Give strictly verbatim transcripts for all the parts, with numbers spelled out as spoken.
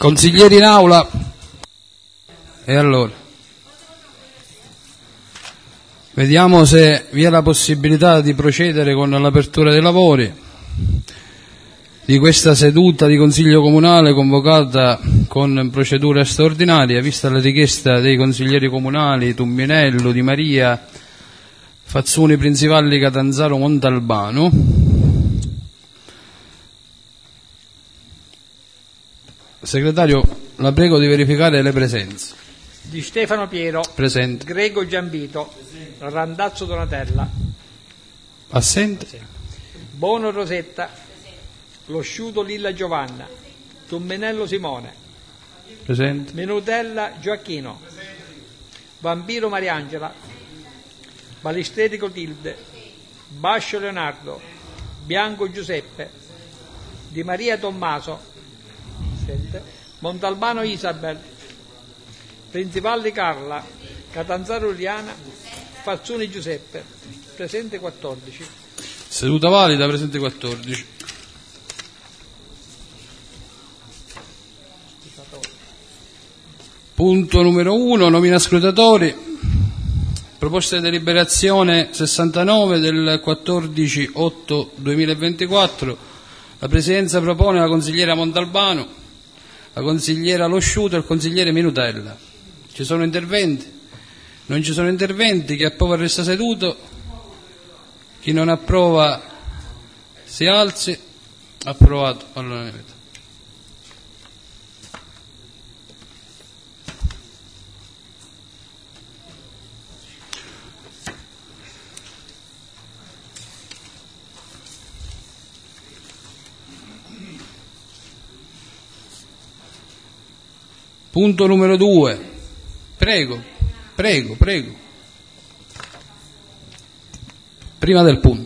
Consiglieri in aula. E allora vediamo se vi è la possibilità di procedere con l'apertura dei lavori di questa seduta di Consiglio Comunale convocata con procedura straordinaria, vista la richiesta dei consiglieri comunali Tumminello, Di Maria, Fazzoni, Principalli, Catanzaro, Montalbano. Segretario, la prego di verificare le presenze. Di Stefano Piero. Presente. Grego Giambito. Presente. Randazzo Donatella. Assente. Presente. Bono Rosetta. Presente. Losciuto Lilla Giovanna. Tumminello Simone. Presente. Minutella Gioacchino. Presente. Vampiro Mariangela. Balistreti Clotilde. Bascio Leonardo. Bianco Giuseppe. Di Maria Tommaso. Montalbano Isabel. Principalli Carla. Catanzaro Uliana. Fazzoni Giuseppe. Presente quattordici. Seduta valida, presente quattordici. Punto numero uno, nomina scrutatori. Proposta di deliberazione sessantanove del quattordici otto duemilaventiquattro. La Presidenza propone la consigliera Montalbano, la consigliera Losciuto e il consigliere Minutella. Ci sono interventi? Non ci sono interventi. Chi approva resta seduto, chi non approva si alzi. Approvato all'unanimità. Punto numero due. Prego, prego, prego. Prima del punto.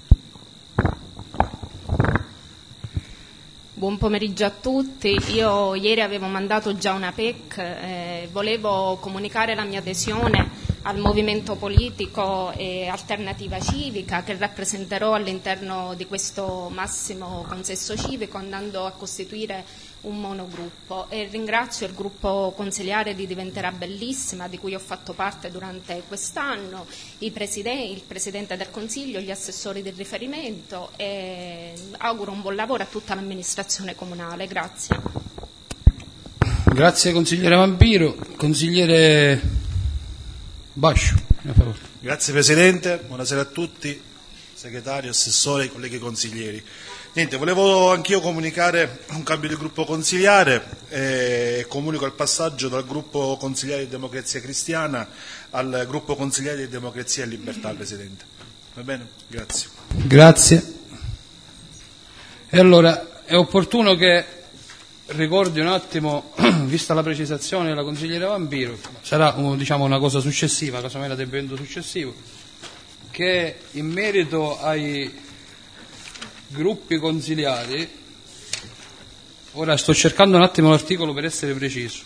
Buon pomeriggio a tutti. Io ieri avevo mandato già una P E C, eh, volevo comunicare la mia adesione al movimento politico e Alternativa Civica che rappresenterò all'interno di questo massimo consesso civico, andando a costituire un monogruppo, e ringrazio il gruppo consiliare di Diventerà Bellissima, di cui ho fatto parte durante quest'anno, i presiden- il Presidente del Consiglio, gli assessori di riferimento, e auguro un buon lavoro a tutta l'amministrazione comunale. Grazie. Grazie consigliere Vampiro. Consigliere Bascio. Grazie Presidente, buonasera a tutti, segretario, assessore, colleghi consiglieri. Niente, volevo anch'io comunicare un cambio di gruppo consigliare e comunico il passaggio dal gruppo consigliare di Democrazia Cristiana al gruppo consigliare di Democrazia e Libertà, Presidente. Va bene? Grazie. Grazie. E allora è opportuno che ricordi un attimo, vista la precisazione della consigliera Vampiro, sarà diciamo, una cosa successiva, casomai l'adempimento successivo, che in merito ai gruppi consiliari, ora sto cercando un attimo l'articolo per essere preciso,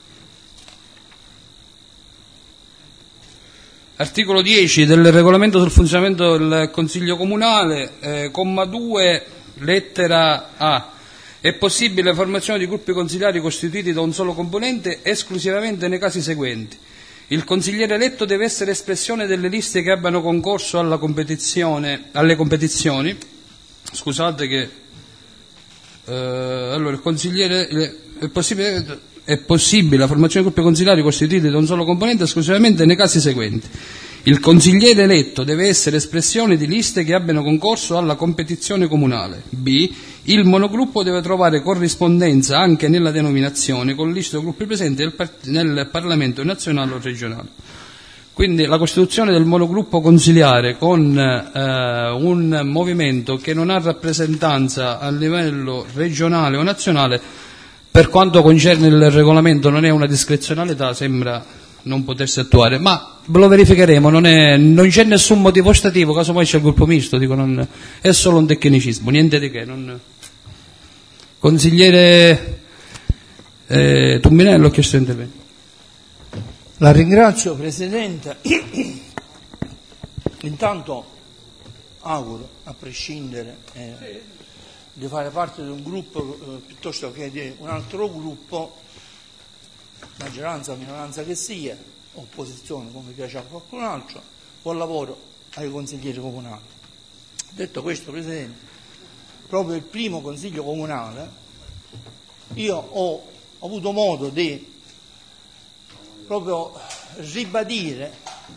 articolo dieci del regolamento sul funzionamento del Consiglio Comunale, eh, comma due, lettera A. È possibile la formazione di gruppi consiliari costituiti da un solo componente esclusivamente nei casi seguenti. Il consigliere eletto deve essere espressione delle liste che abbiano concorso alla competizione, alle competizioni. Scusate che eh, allora il consigliere è possibile, è possibile la formazione di gruppi consiliari costituiti da un solo componente esclusivamente nei casi seguenti. Il consigliere eletto deve essere espressione di liste che abbiano concorso alla competizione comunale. B. Il monogruppo deve trovare corrispondenza anche nella denominazione con liste o gruppi presenti nel, part- nel Parlamento nazionale o regionale. Quindi la costituzione del monogruppo consiliare con eh, un movimento che non ha rappresentanza a livello regionale o nazionale, per quanto concerne il regolamento, non è una discrezionalità, sembra non potersi attuare, ma lo verificheremo, non, è, non c'è nessun motivo ostativo, casomai c'è il gruppo misto, dico, non, è solo un tecnicismo, niente di che. Non... Consigliere eh, Tumminello ha chiesto intervento. La ringrazio Presidente. Intanto auguro, a prescindere, eh, di fare parte di un gruppo eh, piuttosto che di un altro gruppo, maggioranza o minoranza che sia, opposizione come piace a qualcun altro, buon lavoro ai consiglieri comunali. Detto questo, Presidente, proprio il primo consiglio comunale io ho avuto modo di proprio ribadire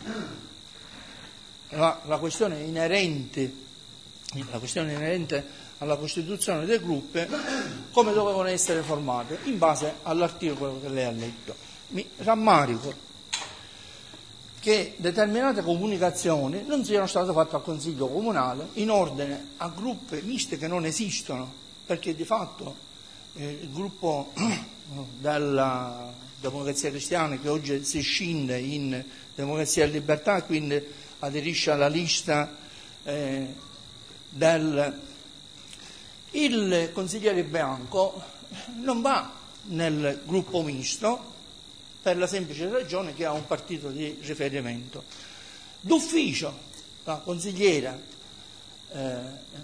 la, la questione inerente la questione inerente alla costituzione dei gruppi, come dovevano essere formate in base all'articolo che lei ha letto. Mi rammarico che determinate comunicazioni non siano state fatte al Consiglio Comunale in ordine a gruppi misti che non esistono, perché di fatto eh, il gruppo della Democrazia Cristiana, che oggi si scinde in Democrazia e Libertà, quindi aderisce alla lista eh, del... Il consigliere Bianco non va nel gruppo misto per la semplice ragione che ha un partito di riferimento. D'ufficio la consigliera eh,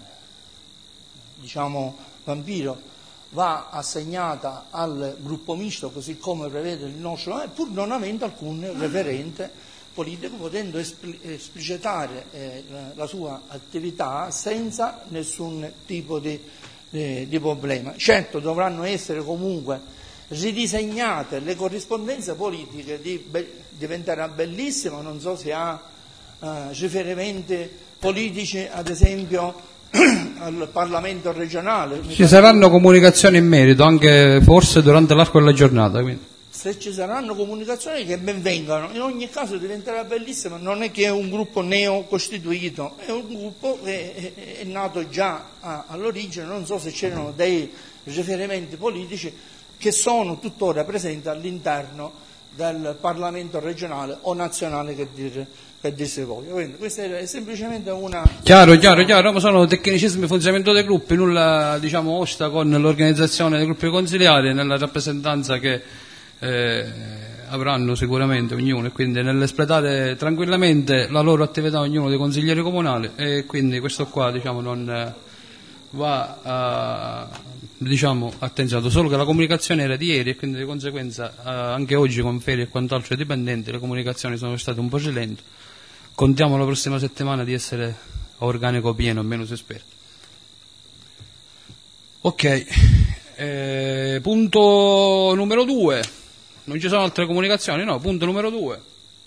diciamo Vampiro va assegnata al gruppo misto, così come prevede il nostro, eh, pur non avendo alcun referente politico, potendo espli- esplicitare eh, la, la sua attività senza nessun tipo di, di, di problema. Certo, dovranno essere comunque ridisegnate le corrispondenze politiche, di, be- diventerà bellissimo, non so se ha eh, riferimenti politici, ad esempio al Parlamento regionale. Ci saranno comunicazioni in merito, anche forse durante l'arco della giornata. Quindi. Se ci saranno comunicazioni, che ben vengano. In ogni caso diventerà bellissimo. Non è che è un gruppo neocostituito, è un gruppo che è, è nato già a, all'origine. Non so se c'erano dei riferimenti politici che sono tuttora presenti all'interno del Parlamento regionale o nazionale, che dire, che dir si voglia. Quindi questa è semplicemente una... Chiaro, chiaro, chiaro, ma sono tecnicismi di funzionamento dei gruppi, nulla diciamo osta con l'organizzazione dei gruppi consiliari nella rappresentanza che eh, avranno sicuramente ognuno, e quindi nell'espletare tranquillamente la loro attività ognuno dei consiglieri comunali, e quindi questo qua diciamo non va a, diciamo attenzionato, solo che la comunicazione era di ieri e quindi di conseguenza eh, anche oggi con ferie e quant'altro dipendenti le comunicazioni sono state un po' silenti. Contiamo la prossima settimana di essere a organico pieno, almeno si spera. Ok, eh, punto numero due, non ci sono altre comunicazioni? No, punto numero due.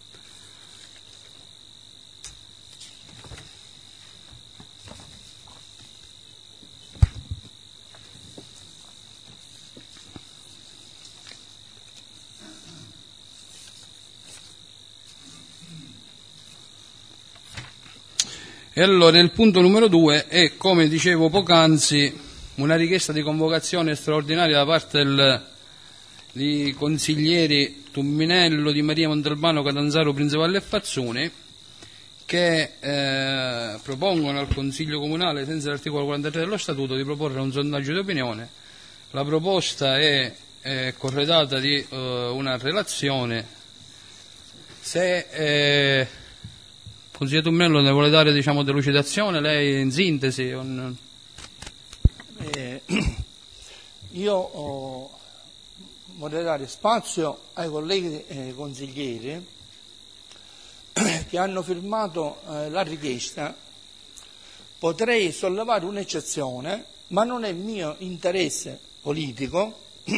E allora il punto numero due è, come dicevo poc'anzi, una richiesta di convocazione straordinaria da parte del, di consiglieri Tumminello, Di Maria, Montalbano, Catanzaro, Prinzivalli e Fazzoni, che eh, propongono al Consiglio Comunale, senza l'articolo quarantatré dello Statuto, di proporre un sondaggio di opinione. La proposta è, è corredata di eh, una relazione. Se... Eh, Consigliere Tumminello ne vuole dare diciamo delucidazione, lei in sintesi? Un... Eh, io oh, vorrei dare spazio ai colleghi eh, consiglieri che hanno firmato eh, la richiesta. Potrei sollevare un'eccezione, ma non è mio interesse politico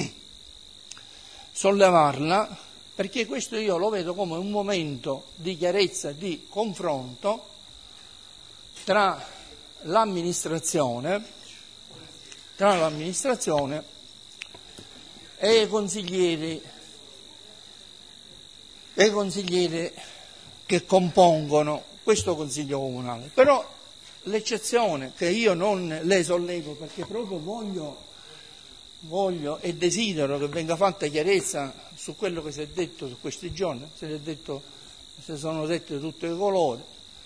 sollevarla, perché questo io lo vedo come un momento di chiarezza, di confronto tra l'amministrazione, tra l'amministrazione e i consiglieri, e i consiglieri che compongono questo Consiglio Comunale. Però l'eccezione che io non le sollevo, perché proprio voglio Voglio e desidero che venga fatta chiarezza su quello che si è detto su questi giorni, se ne è detto, se sono dette tutte le colori.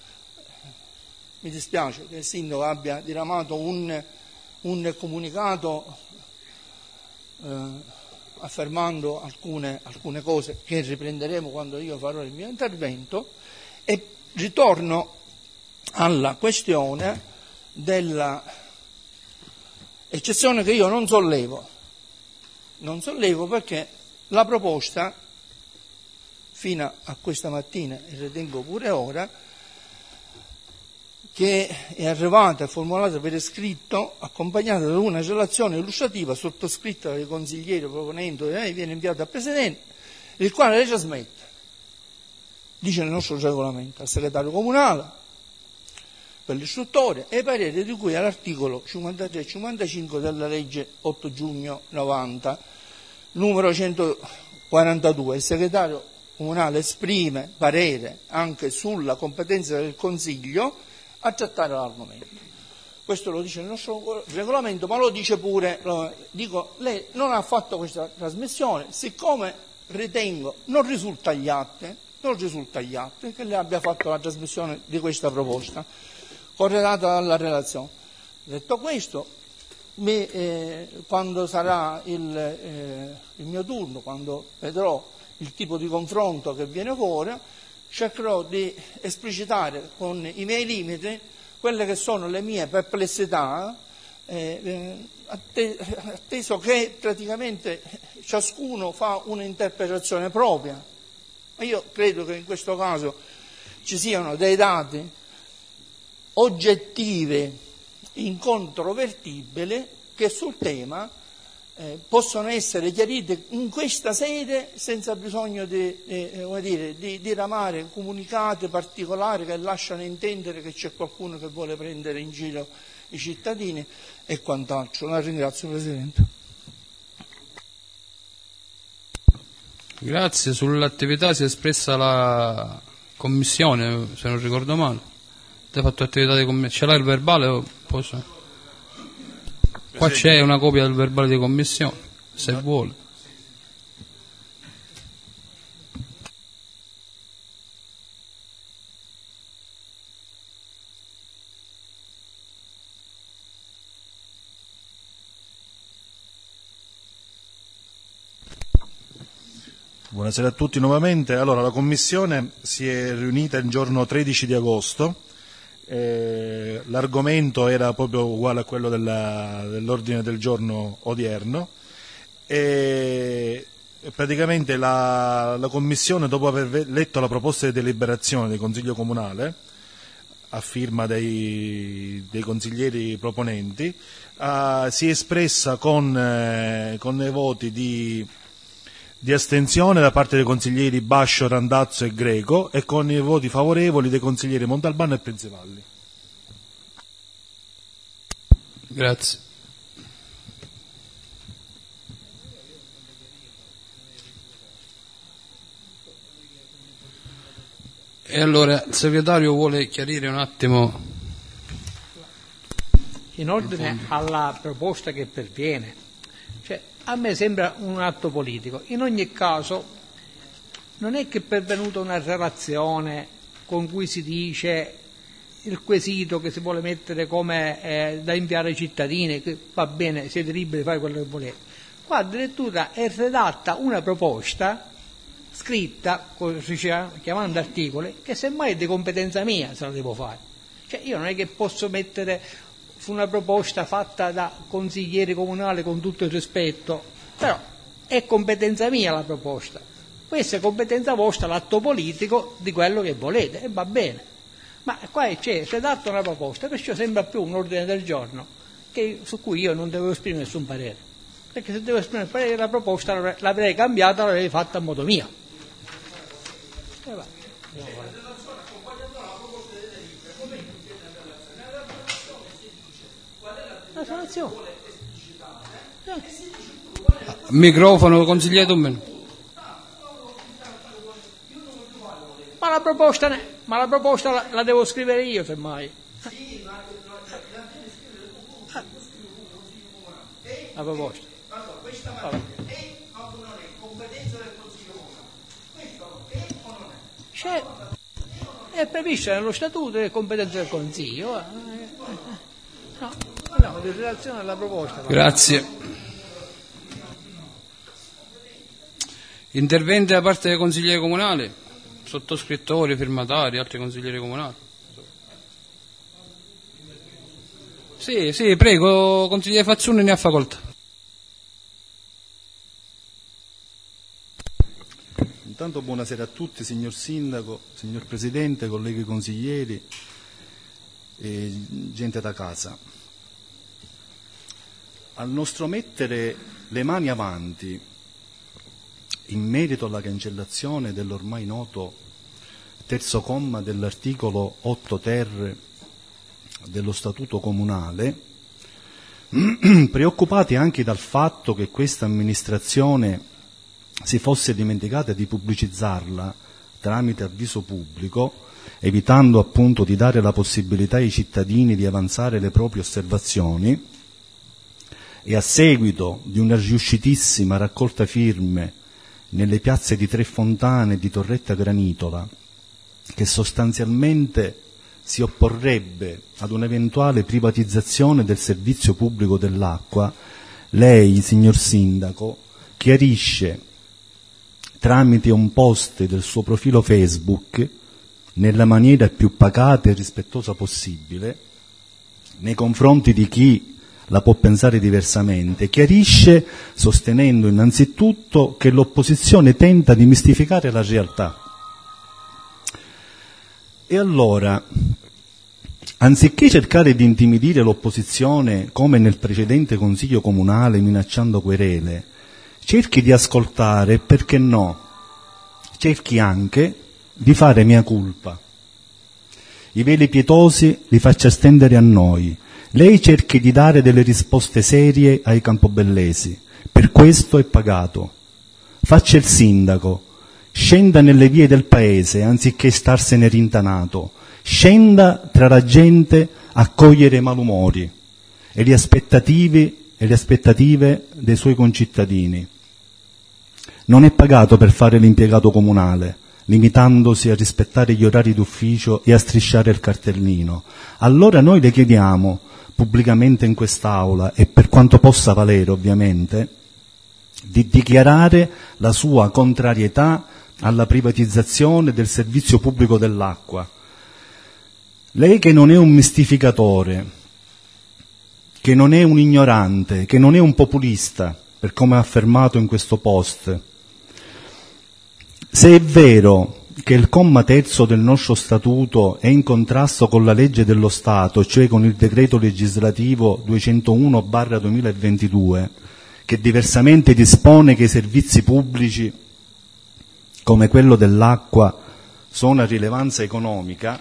Mi dispiace che il sindaco abbia diramato un, un comunicato eh, affermando alcune, alcune cose che riprenderemo quando io farò il mio intervento, e ritorno alla questione della eccezione che io non sollevo, non sollevo perché la proposta, fino a questa mattina e ritengo pure ora, che è arrivata e formulata per iscritto, accompagnata da una relazione illustrativa sottoscritta dai consiglieri proponendo e eh, viene inviata al Presidente, il quale le trasmette, dice nel nostro regolamento, al segretario comunale per l'istruttore e i pareri di cui all'articolo cinquantatré e cinquantacinque della legge otto giugno novanta, numero centoquarantadue. Il segretario comunale esprime parere anche sulla competenza del Consiglio a trattare l'argomento. Questo lo dice il nostro regolamento, ma lo dice pure, lo, dico, lei non ha fatto questa trasmissione, siccome ritengo non risulta agli atti, non risulta agli atti che lei abbia fatto la trasmissione di questa proposta, corredata dalla relazione. Detto questo, mi, eh, quando sarà il, eh, il mio turno, quando vedrò il tipo di confronto che viene fuori, cercherò di esplicitare con i miei limiti quelle che sono le mie perplessità, eh, atteso che praticamente ciascuno fa un'interpretazione propria. Ma io credo che in questo caso ci siano dei dati oggettivi, incontrovertibili, che sul tema eh, possono essere chiariti in questa sede senza bisogno di, eh, come dire, di diramare comunicati particolari che lasciano intendere che c'è qualcuno che vuole prendere in giro i cittadini e quant'altro. La ringrazio, Presidente. Grazie. Sull'attività si è espressa la Commissione, se non ricordo male. Hai fatto attività di commissione? Ce l'hai il verbale? O posso? Qua c'è una copia del verbale di commissione, se no. vuole. Buonasera a tutti nuovamente. Allora, la Commissione si è riunita il giorno tredici di agosto. Eh, l'argomento era proprio uguale a quello della, dell'ordine del giorno odierno e praticamente la, la Commissione, dopo aver letto la proposta di deliberazione del Consiglio Comunale a firma dei, dei consiglieri proponenti, uh, si è espressa con, eh, con i voti di, di astensione da parte dei consiglieri Bascio, Randazzo e Greco e con i voti favorevoli dei consiglieri Montalbano e Principalli. Grazie. E allora il segretario vuole chiarire un attimo. In ordine alla proposta che perviene, cioè, a me sembra un atto politico. In ogni caso non è che è pervenuta una relazione con cui si dice il quesito che si vuole mettere come eh, da inviare ai cittadini, che va bene, siete liberi di fare quello che volete. Qua addirittura è redatta una proposta scritta, chiamando articoli, che semmai è di competenza mia se la devo fare. Cioè io non è che posso mettere su una proposta fatta da consiglieri comunali, con tutto il rispetto, però è competenza mia la proposta. Questa è competenza vostra, l'atto politico di quello che volete, e va bene. Ma qua c'è redatta una proposta, perciò sembra più un ordine del giorno che, su cui io non devo esprimere nessun parere. Perché se devo esprimere il parere della proposta l'avrei cambiata, l'avrei fatta a modo mio. E va. La soluzione. Microfono, consigliere Domenico. Ma la proposta, ne, ma la, proposta la, la devo scrivere io, semmai. Sì, ma la deve scrivere tu, la proposta. Allora, questa materia è o non è competenza del Consiglio Comunale? Questo è o non è? C'è, è previsto nello statuto delle competenze del Consiglio. No, parliamo di relazione alla proposta. Grazie. Interventi da parte dei consiglieri comunali, sottoscrittori, firmatari, altri consiglieri comunali. Sì, sì, prego, consigliere Fazzone, ne ha facoltà. Intanto buonasera a tutti, signor Sindaco, signor Presidente, colleghi consiglieri e gente da casa. Al nostro mettere le mani avanti in merito alla cancellazione dell'ormai noto terzo comma dell'articolo otto ter dello Statuto Comunale, preoccupati anche dal fatto che questa amministrazione si fosse dimenticata di pubblicizzarla tramite avviso pubblico, evitando appunto di dare la possibilità ai cittadini di avanzare le proprie osservazioni, e a seguito di una riuscitissima raccolta firme nelle piazze di Tre Fontane e di Torretta Granitola, che sostanzialmente si opporrebbe ad un'eventuale privatizzazione del servizio pubblico dell'acqua, lei, signor Sindaco, chiarisce tramite un post del suo profilo Facebook, nella maniera più pacata e rispettosa possibile, nei confronti di chi la può pensare diversamente, chiarisce sostenendo innanzitutto che l'opposizione tenta di mistificare la realtà. E allora, anziché cercare di intimidire l'opposizione come nel precedente Consiglio Comunale minacciando querele, cerchi di ascoltare e, perché no, cerchi anche di fare mea culpa. I veli pietosi li faccia stendere a noi. Lei cerchi di dare delle risposte serie ai campobellesi. Per questo è pagato. Faccia il sindaco. Scenda nelle vie del paese anziché starsene rintanato. Scenda tra la gente a cogliere i malumori e le aspettative, e le aspettative dei suoi concittadini. Non è pagato per fare l'impiegato comunale, limitandosi a rispettare gli orari d'ufficio e a strisciare il cartellino. Allora noi le chiediamo, pubblicamente in quest'Aula, e per quanto possa valere ovviamente, di dichiarare la sua contrarietà alla privatizzazione del servizio pubblico dell'acqua. Lei che non è un mistificatore, che non è un ignorante, che non è un populista, per come ha affermato in questo post, se è vero che il comma terzo del nostro statuto è in contrasto con la legge dello Stato, cioè con il decreto legislativo duecentouno barra duemilaventidue, che diversamente dispone che i servizi pubblici, come quello dell'acqua, sono a rilevanza economica,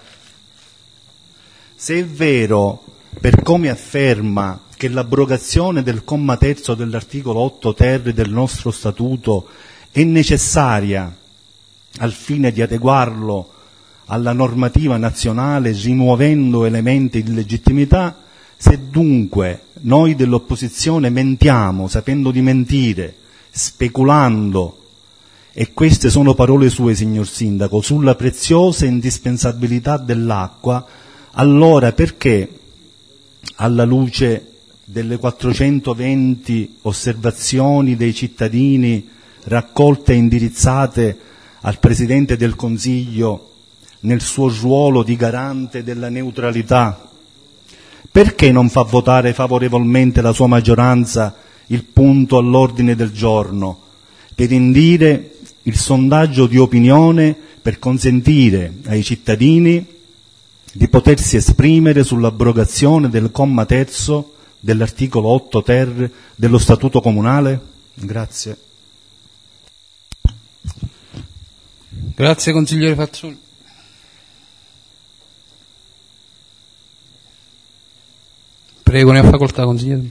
se è vero, per come afferma, che l'abrogazione del comma terzo dell'articolo otto ter del nostro statuto è necessaria al fine di adeguarlo alla normativa nazionale, rimuovendo elementi di illegittimità, se dunque noi dell'opposizione mentiamo sapendo di mentire, speculando, e queste sono parole sue, signor Sindaco, sulla preziosa indispensabilità dell'acqua, allora perché, alla luce delle quattrocentoventi osservazioni dei cittadini raccolte e indirizzate al Presidente del Consiglio nel suo ruolo di garante della neutralità, perché non fa votare favorevolmente la sua maggioranza il punto all'ordine del giorno per indire il sondaggio di opinione per consentire ai cittadini di potersi esprimere sull'abrogazione del comma terzo dell'articolo otto ter dello Statuto Comunale? Grazie. Grazie consigliere Fazzoni. Prego, ne ha facoltà, consigliere.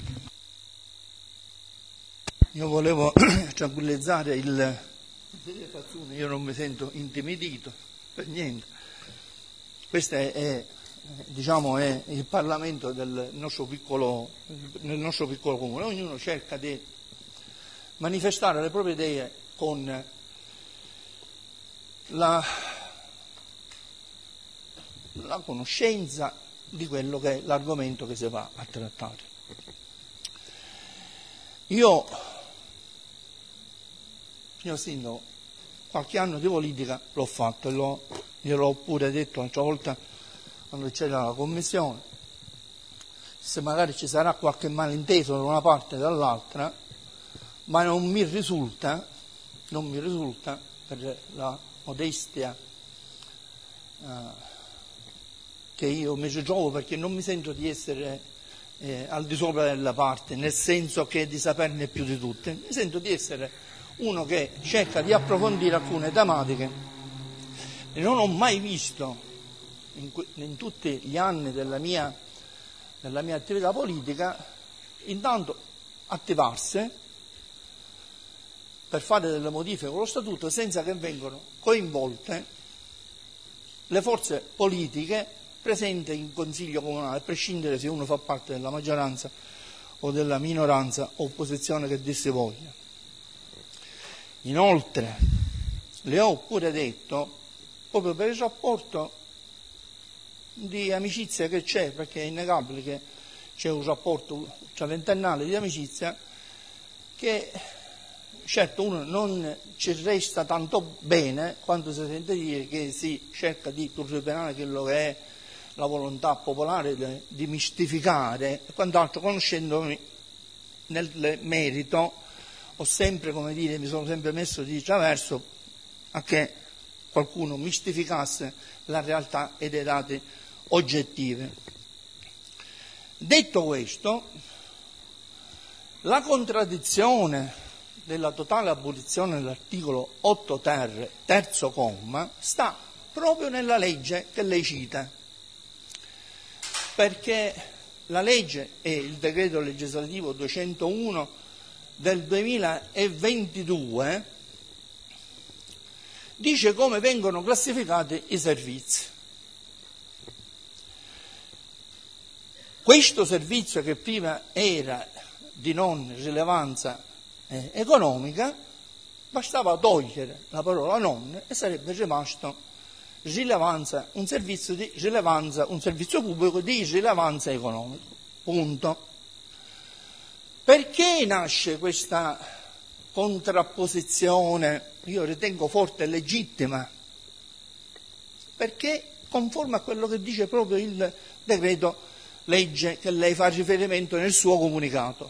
Io volevo tranquillizzare il consigliere Fazzoni, io non mi sento intimidito per niente. Questo è, è, diciamo, è il Parlamento del nostro piccolo, nel nostro piccolo comune. Ognuno cerca di manifestare le proprie idee con la, la conoscenza di quello che è l'argomento che si va a trattare. Io, signor Sindaco, qualche anno di politica l'ho fatto e l'ho, gliel'ho pure detto l'altra volta quando c'era la commissione. se magari ci sarà qualche malinteso da una parte e dall'altra, ma non mi risulta, non mi risulta per la modestia uh, che io mi giovo, perché non mi sento di essere eh, al di sopra della parte, nel senso che di saperne più di tutte, mi sento di essere uno che cerca di approfondire alcune tematiche e non ho mai visto in, in tutti gli anni della mia, della mia attività politica intanto attivarsi per fare delle modifiche con lo statuto senza che vengano coinvolte le forze politiche presenti in consiglio comunale, a prescindere se uno fa parte della maggioranza o della minoranza o opposizione che dir si voglia. Inoltre le ho pure detto, proprio per il rapporto di amicizia che c'è, perché è innegabile che c'è un rapporto cioè, ventennale di amicizia, che certo uno non ci resta tanto bene quando si sente dire che si cerca di turripenare quello che è la volontà popolare di, di mistificare e quant'altro. Conoscendomi nel merito ho sempre, come dire, mi sono sempre messo di traverso a che qualcuno mistificasse la realtà e dei dati oggettivi. Detto questo, la contraddizione della totale abolizione dell'articolo otto ter, terzo comma, sta proprio nella legge che lei cita, perché la legge è il decreto legislativo duecentouno del duemilaventidue, dice come vengono classificati i servizi. Questo servizio, che prima era di non rilevanza eh, economica, bastava togliere la parola non e sarebbe rimasto rilevanza, un servizio di rilevanza, un servizio pubblico di rilevanza economica. Punto. Perché nasce questa contrapposizione, io ritengo forte e legittima? Perché conforme a quello che dice proprio il decreto legge che lei fa riferimento nel suo comunicato.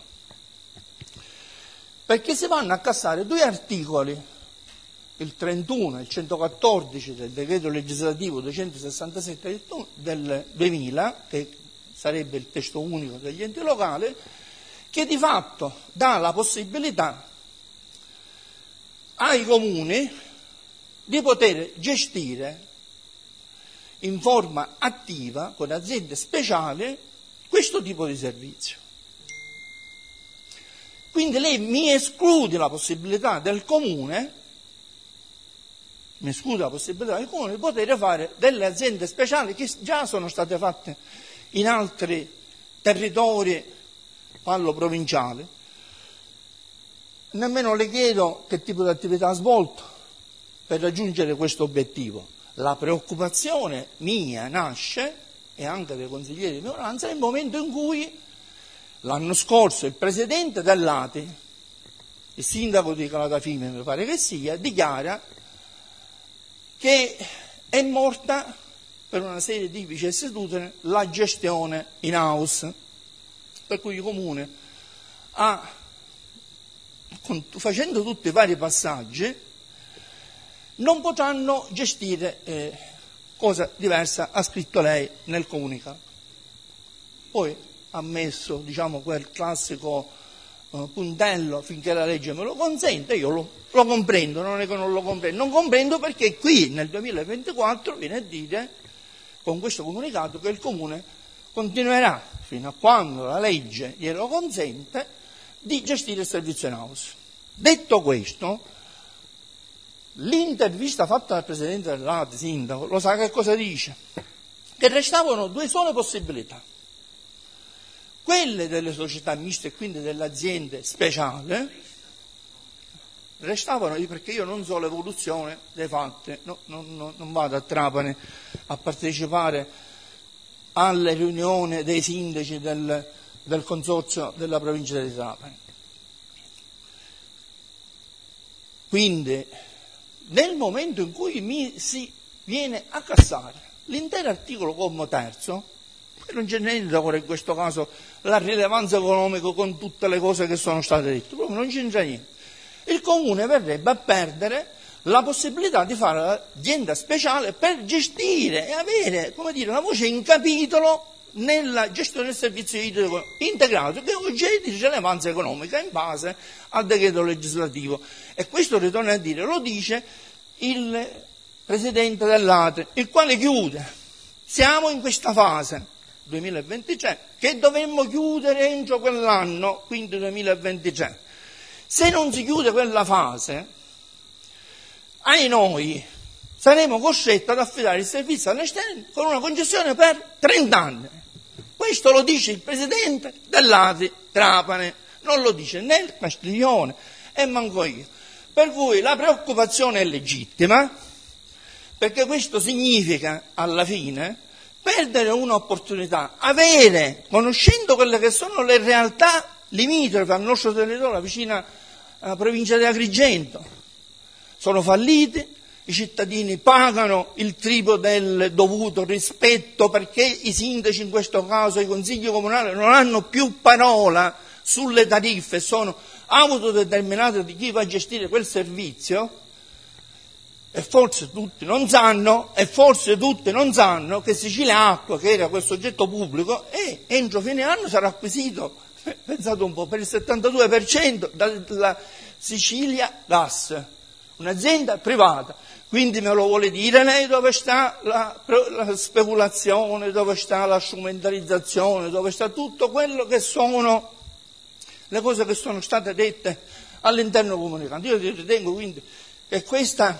Perché si vanno a cassare due articoli, il trentuno e il centoquattordici del decreto legislativo duecentosessantasette del duemila, che sarebbe il testo unico degli enti locali, che di fatto dà la possibilità ai comuni di poter gestire in forma attiva con aziende speciali questo tipo di servizio. Quindi lei mi esclude la possibilità del comune, mi esclude la possibilità del comune di poter fare delle aziende speciali che già sono state fatte in altri territori, parlo provinciali. Nemmeno le chiedo che tipo di attività ha svolto per raggiungere questo obiettivo. La preoccupazione mia nasce, e anche dei consiglieri di minoranza, nel momento in cui l'anno scorso il presidente dell'A T I, il sindaco di Calatafimi mi pare che sia, dichiara che è morta per una serie di vicissitudini la gestione in house, per cui il comune ha, facendo tutti i vari passaggi, non potranno gestire eh, cosa diversa, ha scritto lei nel comunicato. Poi ha messo, diciamo, quel classico eh, puntello finché la legge me lo consente, io lo, lo comprendo, non è che non lo comprendo, non comprendo perché qui nel duemilaventiquattro viene a dire, con questo comunicato, che il comune continuerà, fino a quando la legge glielo consente, di gestire il servizio in house. Detto questo, l'intervista fatta dal presidente dell'A T I, sindaco, lo sa che cosa dice? Che restavano due sole possibilità. Quelle delle società miste e quindi delle aziende speciali restavano, perché io non so l'evoluzione dei fatti, no, non, non, non vado a Trapani a partecipare alle riunioni dei sindaci del, del consorzio della provincia di Trapani. Quindi nel momento in cui mi si viene a cassare l'intero articolo comma terzo, E non c'è niente ora in questo caso la rilevanza economica con tutte le cose che sono state dette, proprio non c'entra niente. Il comune verrebbe a perdere la possibilità di fare l'azienda speciale per gestire e avere, come dire, una voce in capitolo nella gestione del servizio idrico integrato, che oggi è di rilevanza economica in base al decreto legislativo. E questo, ritorno a dire, lo dice il presidente dell'A T E, il quale chiude: siamo in questa fase duemilaventitré che dovremmo chiudere entro quell'anno, quindi duemilaventitré. Se non si chiude quella fase, ai noi saremo costretti ad affidare il servizio all'esterno con una concessione per trenta anni. Questo lo dice il presidente dell'A T I Trapani, non lo dice né il Castiglione e manco io. Per cui la preoccupazione è legittima, perché questo significa alla fine perdere un'opportunità, avere, conoscendo quelle che sono le realtà limitrofe al nostro territorio, la vicina alla provincia di Agrigento, sono falliti, i cittadini pagano il triplo del dovuto rispetto perché i sindaci, in questo caso i consigli comunali, non hanno più parola sulle tariffe, sono autodeterminate di chi va a gestire quel servizio. E forse tutti non sanno, e forse tutti non sanno che Sicilia Acqua, che era quel soggetto pubblico, e entro fine anno sarà acquisito, pensate un po', per il settantadue per cento dalla Sicilia Gas, un'azienda privata. Quindi me lo vuole dire lei dove sta la, la speculazione, dove sta la strumentalizzazione, dove sta tutto quello che sono le cose che sono state dette all'interno comunicante. Io ritengo quindi che questa,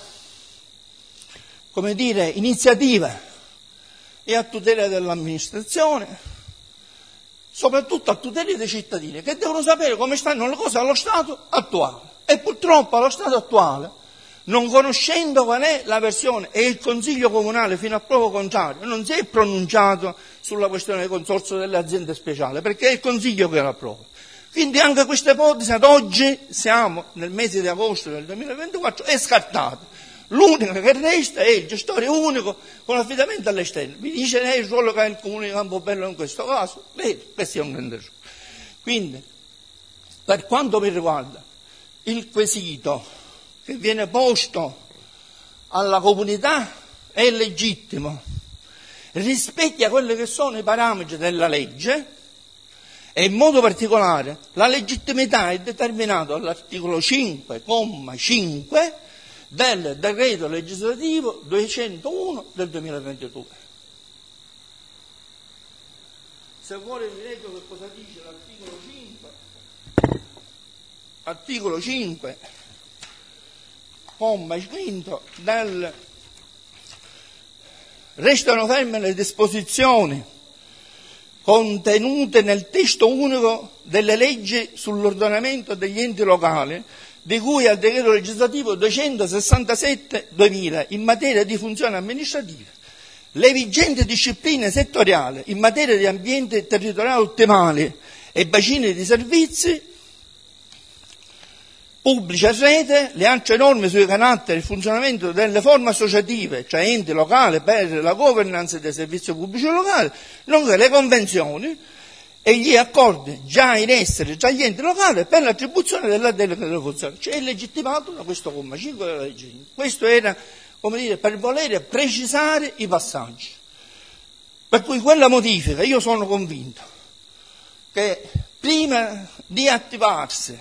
come dire, iniziativa è a tutela dell'amministrazione, soprattutto a tutela dei cittadini, che devono sapere come stanno le cose allo stato attuale. E purtroppo allo stato attuale, non conoscendo qual è la versione, e il Consiglio Comunale fino a prova contrario non si è pronunciato sulla questione del consorzio delle aziende speciali, perché è il Consiglio che la approva. Quindi anche questa ipotesi ad oggi, siamo nel mese di agosto del duemilaventiquattro, è scartata. L'unica che resta è il gestore unico con affidamento all'esterno. Vi dice lei il ruolo che ha il Comune di Campobello in questo caso? Vedi, questo è un grande ruolo. Quindi, per quanto mi riguarda, il quesito che viene posto alla comunità è legittimo, rispecchia quelli che sono i parametri della legge, e in modo particolare la legittimità è determinata dall'articolo cinque, comma cinque del decreto legislativo duecentouno del duemilaventidue. Se vuole vi leggo che cosa dice l'articolo cinque. Articolo cinque, comma quinto del restano ferme le disposizioni contenute nel testo unico delle leggi sull'ordinamento degli enti locali, di cui al decreto legislativo duecentosessantasette duemila in materia di funzioni amministrative, le vigenti discipline settoriali in materia di ambiente territoriale ottimali e bacini di servizi pubblici a rete, le altre norme sui caratteri e il funzionamento delle forme associative, cioè enti locali per la governance dei servizi pubblici locali, nonché le convenzioni e gli accordi già in essere tra gli enti locali per l'attribuzione della delega delle funzioni. Cioè è legittimato da questo comma cinque della legge. Questo era, come dire, per volere precisare i passaggi. Per cui quella modifica, io sono convinto che prima di attivarsi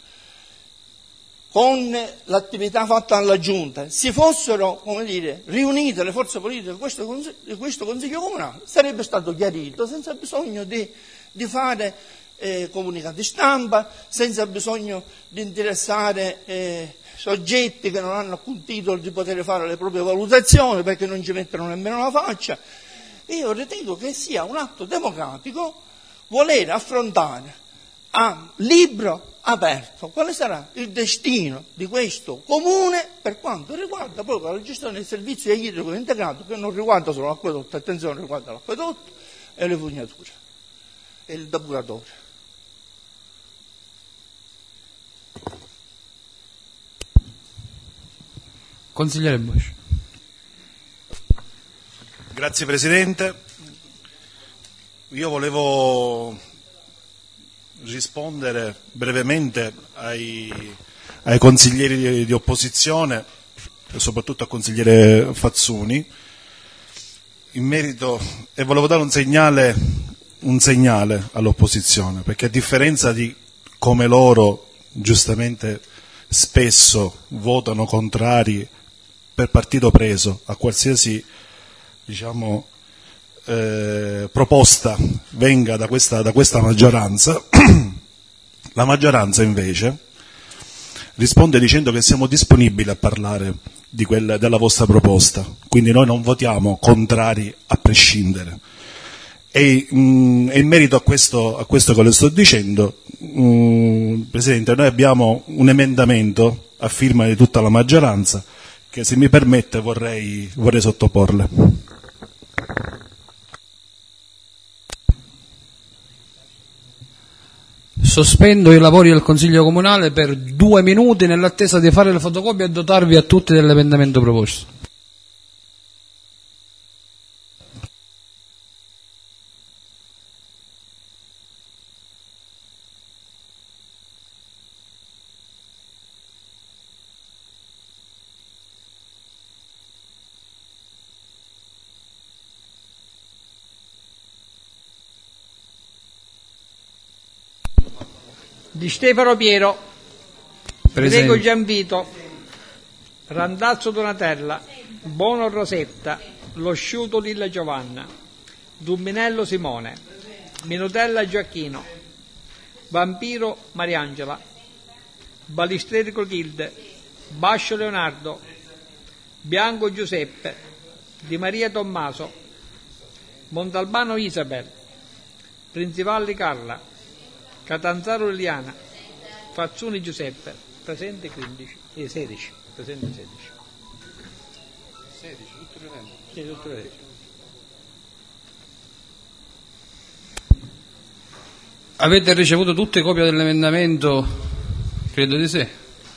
con l'attività fatta alla Giunta, si fossero, come dire, riunite le forze politiche di questo, consiglio, di questo Consiglio Comunale, sarebbe stato chiarito senza bisogno di, di fare eh, comunicati stampa, senza bisogno di interessare eh, soggetti che non hanno alcun titolo di poter fare le proprie valutazioni perché non ci mettono nemmeno la faccia. Io ritengo che sia un atto democratico voler affrontare a libro aperto quale sarà il destino di questo comune per quanto riguarda proprio la gestione del servizio idrico integrato, che non riguarda solo l'acquedotto, attenzione, riguarda l'acquedotto e le fognature e il depuratore. Consigliere Bosch. Grazie Presidente. io volevo rispondere brevemente ai, ai consiglieri di, di opposizione, e soprattutto al consigliere Fazzuni, in merito, e volevo dare un segnale, un segnale all'opposizione, perché a differenza di come loro giustamente spesso votano contrari per partito preso a qualsiasi, diciamo, eh, proposta venga da questa, da questa maggioranza, la maggioranza invece risponde dicendo che siamo disponibili a parlare di quella, della vostra proposta, quindi noi non votiamo contrari a prescindere. E, mh, e in merito a questo, a questo che le sto dicendo, mh, Presidente, noi abbiamo un emendamento a firma di tutta la maggioranza che, se mi permette, vorrei, vorrei sottoporle. Sospendo i lavori del Consiglio Comunale per due minuti nell'attesa di fare le fotocopie e dotarvi a tutti dell'emendamento proposto. Di Stefano Piero, Presente. Greco Gianvito, Randazzo Donatella, Bono Rosetta, Lo Sciuto Lilla Giovanna, Dumbinello Simone, Minutella Gioacchino, Vampiro Mariangela, Balistreri Clotilde, Bascio Leonardo, Bianco Giuseppe, Di Maria Tommaso, Montalbano Isabel, Principalli Carla, Catanzaro Liliana, Fazzuni Giuseppe, presente quindici, eh, sedici, presente sedici. sedici, tutto presente. Sì, tutto presente. Avete ricevuto tutte copie dell'emendamento? Credo di sì.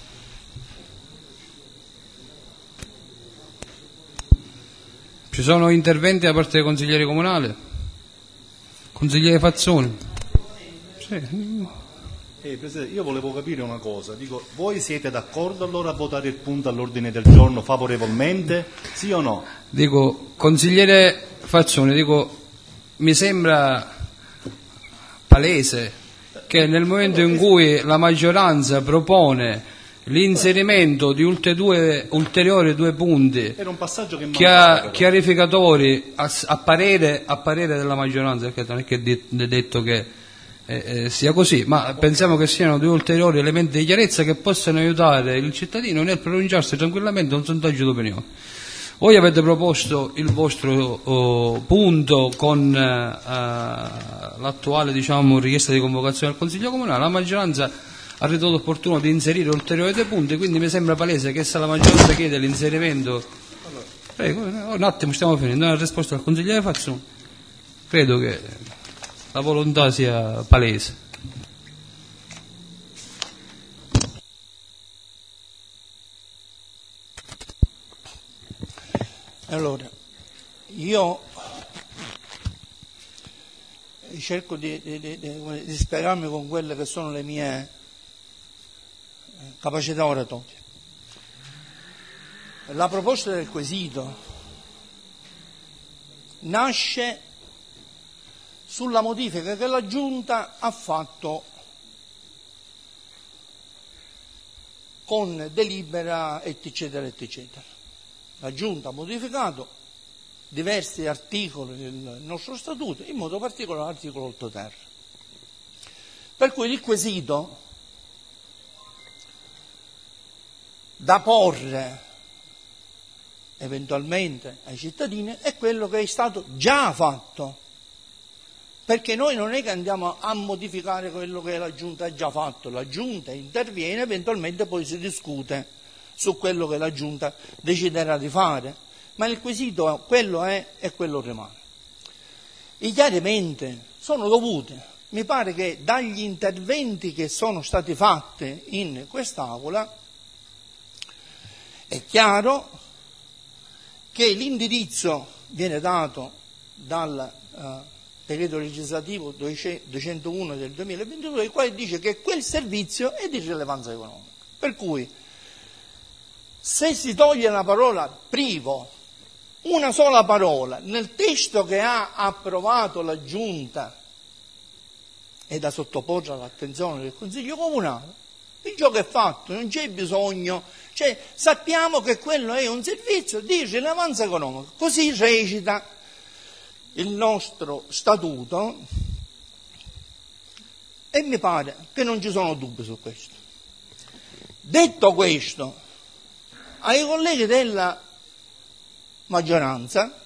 Ci sono interventi da parte dei consiglieri comunali? Consigliere Fazzoni? Sì. Eh, Presidente, io volevo capire una cosa, dico, voi siete d'accordo allora a votare il punto all'ordine del giorno favorevolmente, sì o no? Dico, consigliere Fazzoni, dico, mi sembra palese che nel momento in cui la maggioranza propone l'inserimento di ulteriori, ulteriori due punti Era un passaggio che chia- mancava, però. chiarificatori a, a, parere, a parere della maggioranza, perché non è che è detto che eh, eh, sia così, ma pensiamo che siano due ulteriori elementi di chiarezza che possano aiutare il cittadino nel pronunciarsi tranquillamente a un sondaggio d'opinione. Voi avete proposto il vostro oh, punto con eh, l'attuale, diciamo, richiesta di convocazione del Consiglio Comunale, la maggioranza ha ritenuto opportuno di inserire ulteriori due punti, quindi mi sembra palese che se la maggioranza chiede l'inserimento, prego, un attimo, stiamo finendo, una risposta al consigliere Fazzoni, credo che la volontà sia palese. Allora, io cerco di, di, di, di spiegarmi con quelle che sono le mie capacità oratorie. La proposta del quesito nasce sulla modifica che la Giunta ha fatto con delibera eccetera eccetera. La Giunta ha modificato diversi articoli del nostro statuto, in modo particolare l'articolo otto ter. Per cui il quesito da porre eventualmente ai cittadini è quello che è stato già fatto, perché noi non è che andiamo a modificare quello che la Giunta ha già fatto, la Giunta interviene, eventualmente poi si discute su quello che la Giunta deciderà di fare, ma il quesito quello è e quello rimane. I chiarimenti sono dovuti, mi pare che dagli interventi che sono stati fatti in quest'Aula è chiaro che l'indirizzo viene dato dal uh, decreto legislativo duecentouno del duemilaventidue, il quale dice che quel servizio è di rilevanza economica. Per cui, se si toglie la parola privo, una sola parola, nel testo che ha approvato la Giunta e da sottoporre all'attenzione del Consiglio Comunale, il gioco è fatto, non c'è bisogno, cioè sappiamo che quello è un servizio di rilevanza economica, così recita il nostro statuto e mi pare che non ci sono dubbi su questo. Detto questo, ai colleghi della maggioranza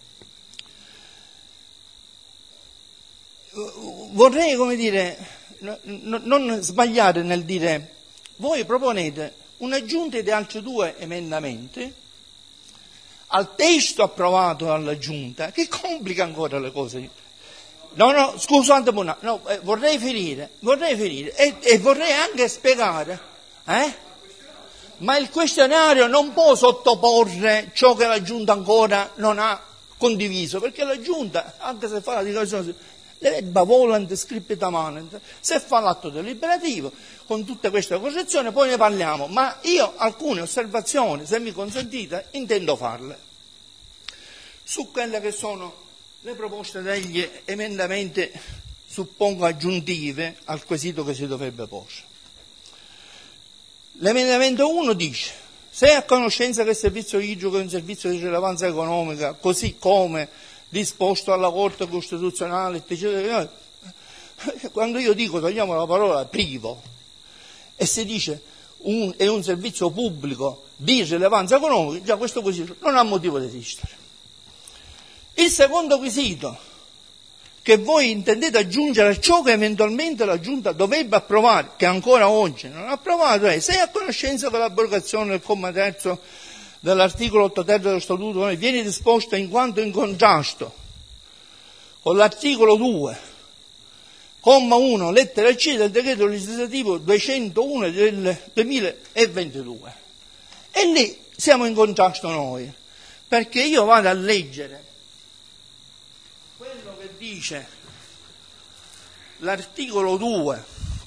vorrei, come dire, non sbagliare nel dire, voi proponete un'aggiunta di altri due emendamenti al testo approvato dalla Giunta, che complica ancora le cose. No, no, scusate, no, no, eh, vorrei finire, vorrei finire e, e vorrei anche spiegare, eh? Ma il questionario non può sottoporre ciò che la Giunta ancora non ha condiviso, perché la Giunta, anche se fa la dichiarazione, verba volant scripta manent, se fa l'atto deliberativo con tutte queste correzioni poi ne parliamo, ma io alcune osservazioni, se mi consentite, intendo farle su quelle che sono le proposte degli emendamenti, suppongo aggiuntive al quesito che si dovrebbe porre. L'emendamento uno dice: se è a conoscenza che il servizio idrico è un servizio di rilevanza economica, così come disposto alla Corte Costituzionale, eccetera. Quando io dico togliamo la parola privo e si dice un, è un servizio pubblico di rilevanza economica, già questo quesito non ha motivo di esistere. Il secondo quesito che voi intendete aggiungere a ciò che eventualmente la Giunta dovrebbe approvare, che ancora oggi non ha approvato, è: se è a conoscenza dell'abrogazione del comma terzo dell'articolo otto ter dello Statuto viene disposta in quanto in contrasto con l'articolo due, comma uno, lettera C del decreto legislativo duecentouno del duemilaventidue. E lì siamo in contrasto noi, perché io vado a leggere quello che dice l'articolo due,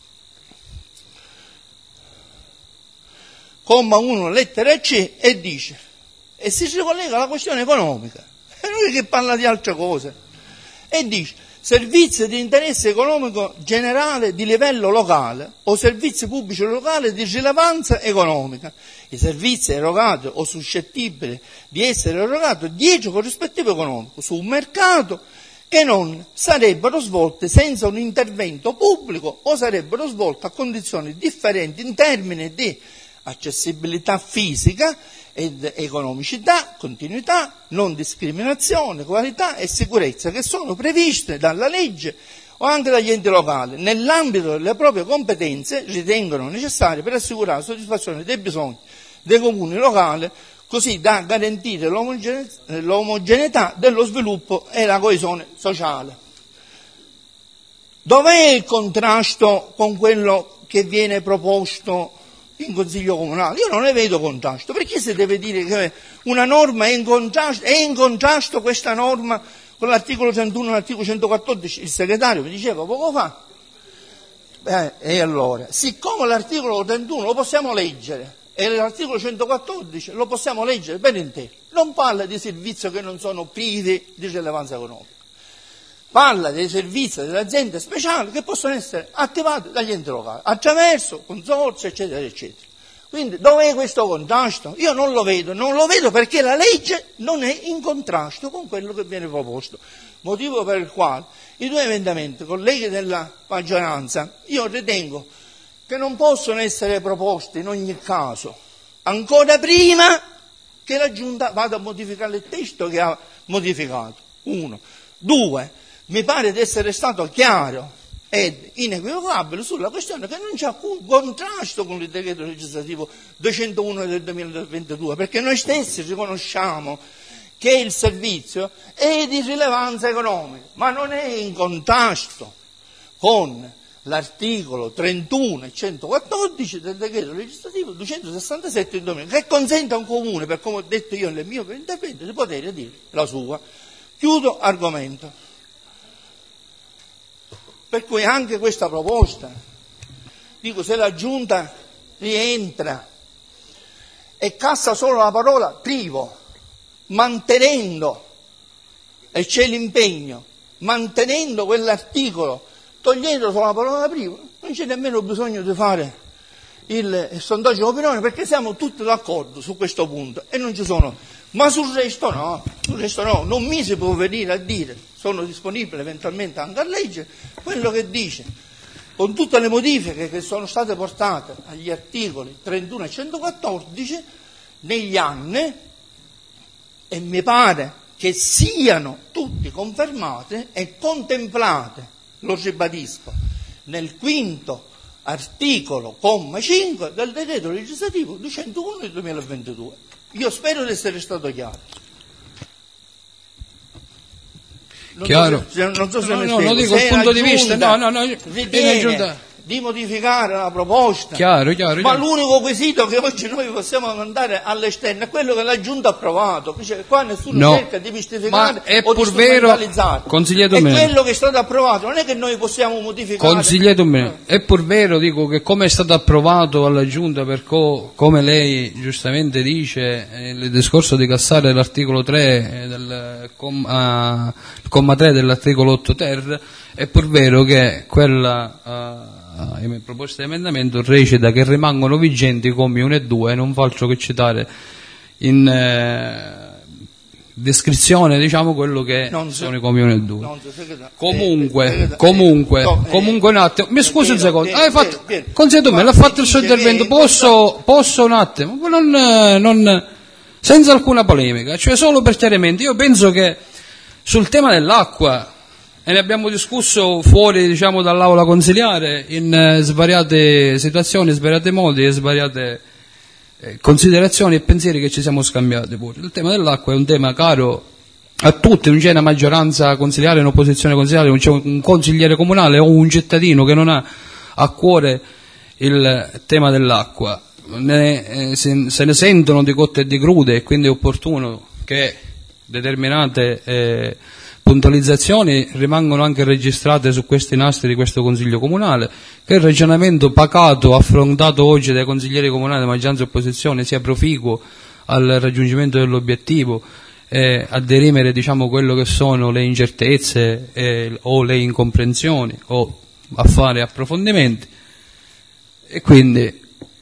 comma uno, lettera C, e dice, e si ricollega alla questione economica, e non è che parla di altre cose, e dice: servizi di interesse economico generale di livello locale o servizi pubblici locali di rilevanza economica. I servizi erogati o suscettibili di essere erogati dietro corrispettivo economico su un mercato che non sarebbero svolte senza un intervento pubblico o sarebbero svolte a condizioni differenti in termini di accessibilità fisica ed economicità, continuità, non discriminazione, qualità e sicurezza, che sono previste dalla legge o anche dagli enti locali, nell'ambito delle proprie competenze, ritengono necessarie per assicurare la soddisfazione dei bisogni dei comuni locali, così da garantire l'omogene- l'omogeneità dello sviluppo e la coesione sociale. Dov'è il contrasto con quello che viene proposto in Consiglio Comunale? Io non ne vedo contrasto. Perché si deve dire che una norma è in contrasto? È in contrasto questa norma con l'articolo trentuno e l'articolo centoquattordici? Il segretario mi diceva poco fa. Eh, e allora, siccome l'articolo trentuno lo possiamo leggere e l'articolo centoquattordici lo possiamo leggere per intero, non parla di servizi che non sono privi di rilevanza economica, parla dei servizi delle aziende speciali che possono essere attivati dagli enti locali attraverso consorzi, eccetera, eccetera. Quindi dov'è questo contrasto? Io non lo vedo, non lo vedo perché la legge non è in contrasto con quello che viene proposto, motivo per il quale i due emendamenti, colleghi della maggioranza, io ritengo che non possono essere proposti in ogni caso, ancora prima che la Giunta vada a modificare il testo che ha modificato. Uno. Due. Mi pare di essere stato chiaro ed inequivocabile sulla questione che non c'è alcun contrasto con il decreto legislativo duecentouno del duemilaventidue, perché noi stessi riconosciamo che il servizio è di rilevanza economica, ma non è in contrasto con l'articolo trentuno e centoquattordici del decreto legislativo duecentosessantasette del duemila, che consente a un comune, per come ho detto io nel mio intervento, di poter dire la sua. Chiudo argomento. Per cui anche questa proposta, dico, se la Giunta rientra e cassa solo la parola privo, mantenendo, e c'è l'impegno, mantenendo quell'articolo, togliendo solo la parola privo, non c'è nemmeno bisogno di fare il sondaggio opinione, perché siamo tutti d'accordo su questo punto e non ci sono. Ma sul resto no, sul resto no, non mi si può venire a dire, sono disponibile eventualmente anche a leggere quello che dice, con tutte le modifiche che sono state portate agli articoli trentuno e centoquattordici negli anni, e mi pare che siano tutti confermate e contemplate, lo ribadisco, nel quinto articolo, comma cinque del decreto legislativo duecentouno del duemilaventidue. Io spero di essere stato chiaro. Non Chiaro. So se, non so se no, mi no, spiego. lo dico Se il punto la di vista, Giunta no, no, no, ritiene giunta... di modificare la proposta, Chiaro, chiaro, ma chiaro. l'unico quesito che oggi noi possiamo mandare all'esterno è quello che la Giunta ha approvato, cioè, qua nessuno No, cerca di mistificare ma è o di pur vero, strumentalizzare, consigliere è Domenico. quello che è stato approvato, non è che noi possiamo modificare. Consigliere Domenico, è pur vero, dico, che come è stato approvato alla Giunta, per co- come lei giustamente dice, eh, il discorso di cassare l'articolo tre, eh, del comma, il comma tre dell'articolo otto ter, è pur vero che quella... Eh, la proposta di emendamento recita che rimangono vigenti i commi uno e due, non faccio che citare in eh, descrizione, diciamo, quello che Non sono so, i commi uno e due. non so, segretario. Comunque, Eh, segretario. comunque, No, eh, comunque un attimo, mi scusi un Piero, secondo, Piero, hai fatto, Piero, consigliere me, l'ha guarda, fatto il suo dice intervento, che- posso, posso un attimo, non, non, senza alcuna polemica, cioè solo per chiarimento, io penso che sul tema dell'acqua, e ne abbiamo discusso fuori, diciamo, dall'aula consiliare in eh, svariate situazioni, svariati modi e svariate eh, considerazioni e pensieri che ci siamo scambiati pure. Il tema dell'acqua è un tema caro a tutti, non c'è una maggioranza consiliare, un'opposizione consiliare, non c'è un consigliere comunale o un cittadino che non ha a cuore il tema dell'acqua. Ne, eh, se, se ne sentono di cotte e di crude, e quindi è opportuno che determinate eh, puntualizzazioni rimangono anche registrate su questi nastri di questo Consiglio Comunale, che il ragionamento pacato affrontato oggi dai consiglieri comunali di maggioranza e opposizione sia proficuo al raggiungimento dell'obiettivo e a derimere, diciamo, quello che sono le incertezze eh, o le incomprensioni o a fare approfondimenti. E quindi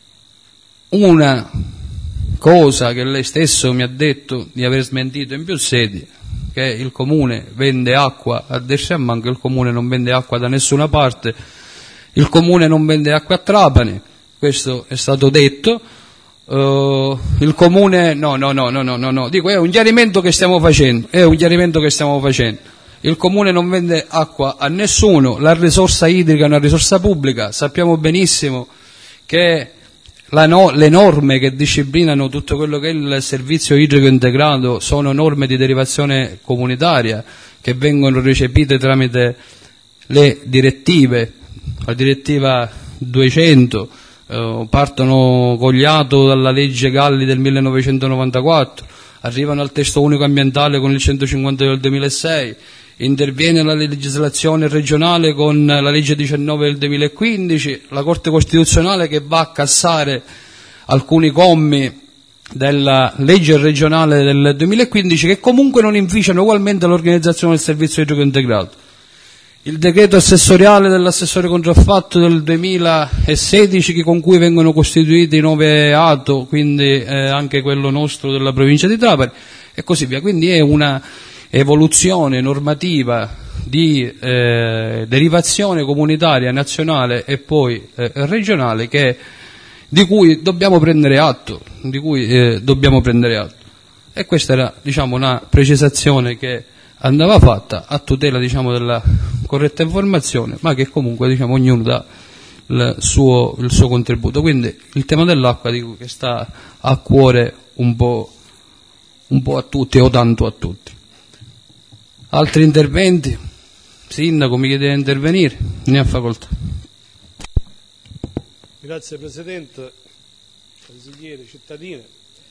una cosa che lei stesso mi ha detto di aver smentito in più sedi, che il comune vende acqua a destra e a manca, il comune non vende acqua da nessuna parte, il comune non vende acqua a Trapani, questo è stato detto, uh, il comune, no, no, no, no, no, no, no, dico, è un chiarimento che stiamo facendo, è un chiarimento che stiamo facendo, il comune non vende acqua a nessuno, la risorsa idrica è una risorsa pubblica, sappiamo benissimo che La no, le norme che disciplinano tutto quello che è il servizio idrico integrato sono norme di derivazione comunitaria che vengono recepite tramite le direttive, la direttiva duecento, eh, partono cogliato dalla legge Galli del millenovecentonovantaquattro, arrivano al testo unico ambientale con il centocinquanta del duemilasei, interviene la legislazione regionale con la legge diciannove del duemilaquindici, la Corte Costituzionale che va a cassare alcuni commi della legge regionale del duemilaquindici che comunque non inficiano ugualmente l'organizzazione del servizio idrico integrato. Il decreto assessoriale dell'assessore contraffatto del duemilasedici con cui vengono costituiti i nove A T O, quindi eh, anche quello nostro della provincia di Trapani e così via. Quindi è una evoluzione normativa di eh, derivazione comunitaria, nazionale e poi eh, regionale che, di cui dobbiamo prendere atto, di cui eh, dobbiamo prendere atto. E questa era, diciamo, una precisazione che andava fatta a tutela, diciamo, della corretta informazione, ma che comunque, diciamo, ognuno dà il suo, il suo contributo. Quindi il tema dell'acqua, dico, che sta a cuore un po', un po' a tutti o tanto a tutti. Altri interventi? Sindaco, mi chiede di intervenire? Ne ha facoltà. Grazie Presidente, consiglieri, cittadini.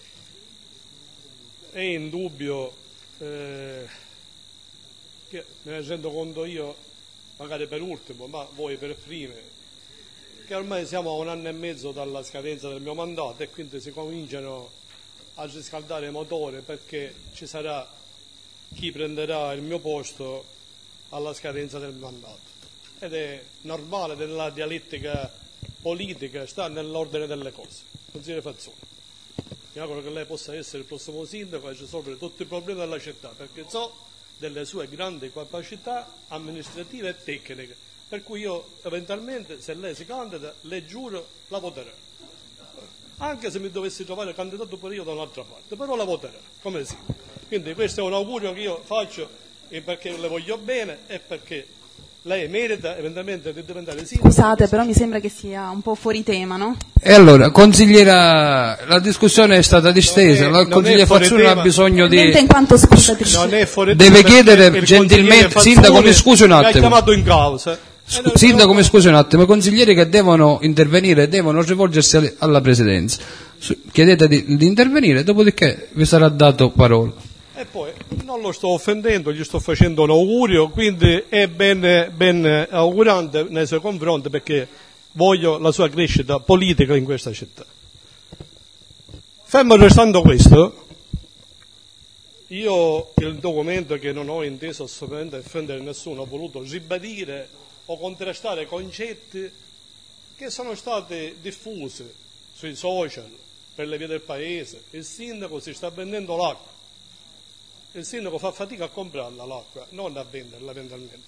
È indubbio eh, che me ne rendo conto io magari per ultimo, ma voi per primi, che ormai siamo a un anno e mezzo dalla scadenza del mio mandato e quindi si cominciano a riscaldare i motori perché ci sarà chi prenderà il mio posto alla scadenza del mandato. Ed è normale nella dialettica politica, sta nell'ordine delle cose. Consigliere Fazzoni, mi auguro che lei possa essere il prossimo sindaco e risolvere tutti i problemi della città, perché so delle sue grandi capacità amministrative e tecniche, per cui io eventualmente, se lei si candida, le giuro, la voterò. Anche se mi dovessi trovare candidato pure io da un'altra parte, però la voterò, come sì. Quindi questo è un augurio che io faccio perché le voglio bene e perché lei merita eventualmente di diventare sindaco. Scusate, però mi sembra che sia un po' fuori tema, no? E allora, consigliera, la discussione è stata distesa, Non è- il consigliere non è fuori Fazzoni ha tema. bisogno Mentre di... in quanto scrutatrice. Non è fuori Deve tema chiedere perché il gentilmente- consigliere Sindaco, Fazzoni mi scusi un mi ha attimo. chiamato in causa. Scu- Sindaco, mi scusi un attimo, i consiglieri che devono intervenire devono rivolgersi alle- alla Presidenza. Su- Chiedete di, di intervenire, dopodiché vi sarà dato parola. E poi non lo sto offendendo, gli sto facendo un augurio, quindi è ben, ben augurante nei suoi confronti perché voglio la sua crescita politica in questa città. Fermo restando questo, io il documento che non ho inteso assolutamente offendere nessuno, ho voluto ribadire o contrastare concetti che sono stati diffusi sui social, per le vie del paese. Il sindaco si sta vendendo l'acqua. Il sindaco fa fatica a comprarla l'acqua, non a venderla eventualmente.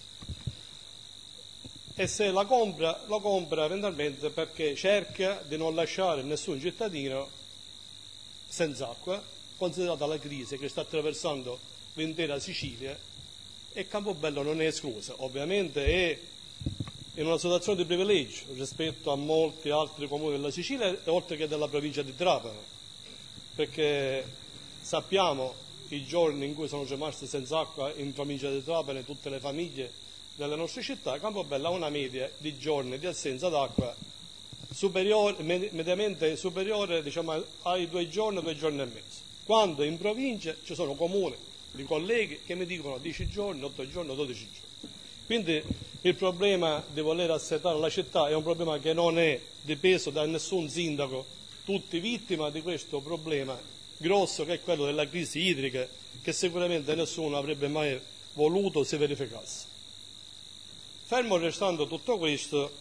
E se la compra, la compra eventualmente perché cerca di non lasciare nessun cittadino senza acqua, considerata la crisi che sta attraversando l'intera Sicilia, e Campobello non è esclusa. Ovviamente è in una situazione di privilegio rispetto a molti altri comuni della Sicilia, oltre che della provincia di Trapani, perché sappiamo i giorni in cui sono rimasti senza acqua in provincia di Trapani tutte le famiglie delle nostre città. Campobello ha una media di giorni di assenza d'acqua superiore, mediamente superiore, diciamo, ai due giorni, due giorni e mezzo, quando in provincia ci sono comuni di colleghi che mi dicono dieci giorni, otto giorni, dodici giorni. Quindi il problema di voler assetare la città è un problema che non è dipeso da nessun sindaco, tutti vittima di questo problema grosso che è quello della crisi idrica, che sicuramente nessuno avrebbe mai voluto si verificasse. Fermo restando tutto questo,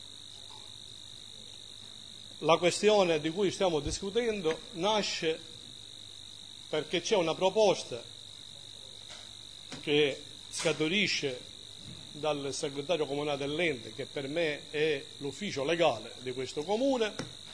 la questione di cui stiamo discutendo nasce perché c'è una proposta che scaturisce dal segretario comunale dell'ente, che per me è l'ufficio legale di questo comune,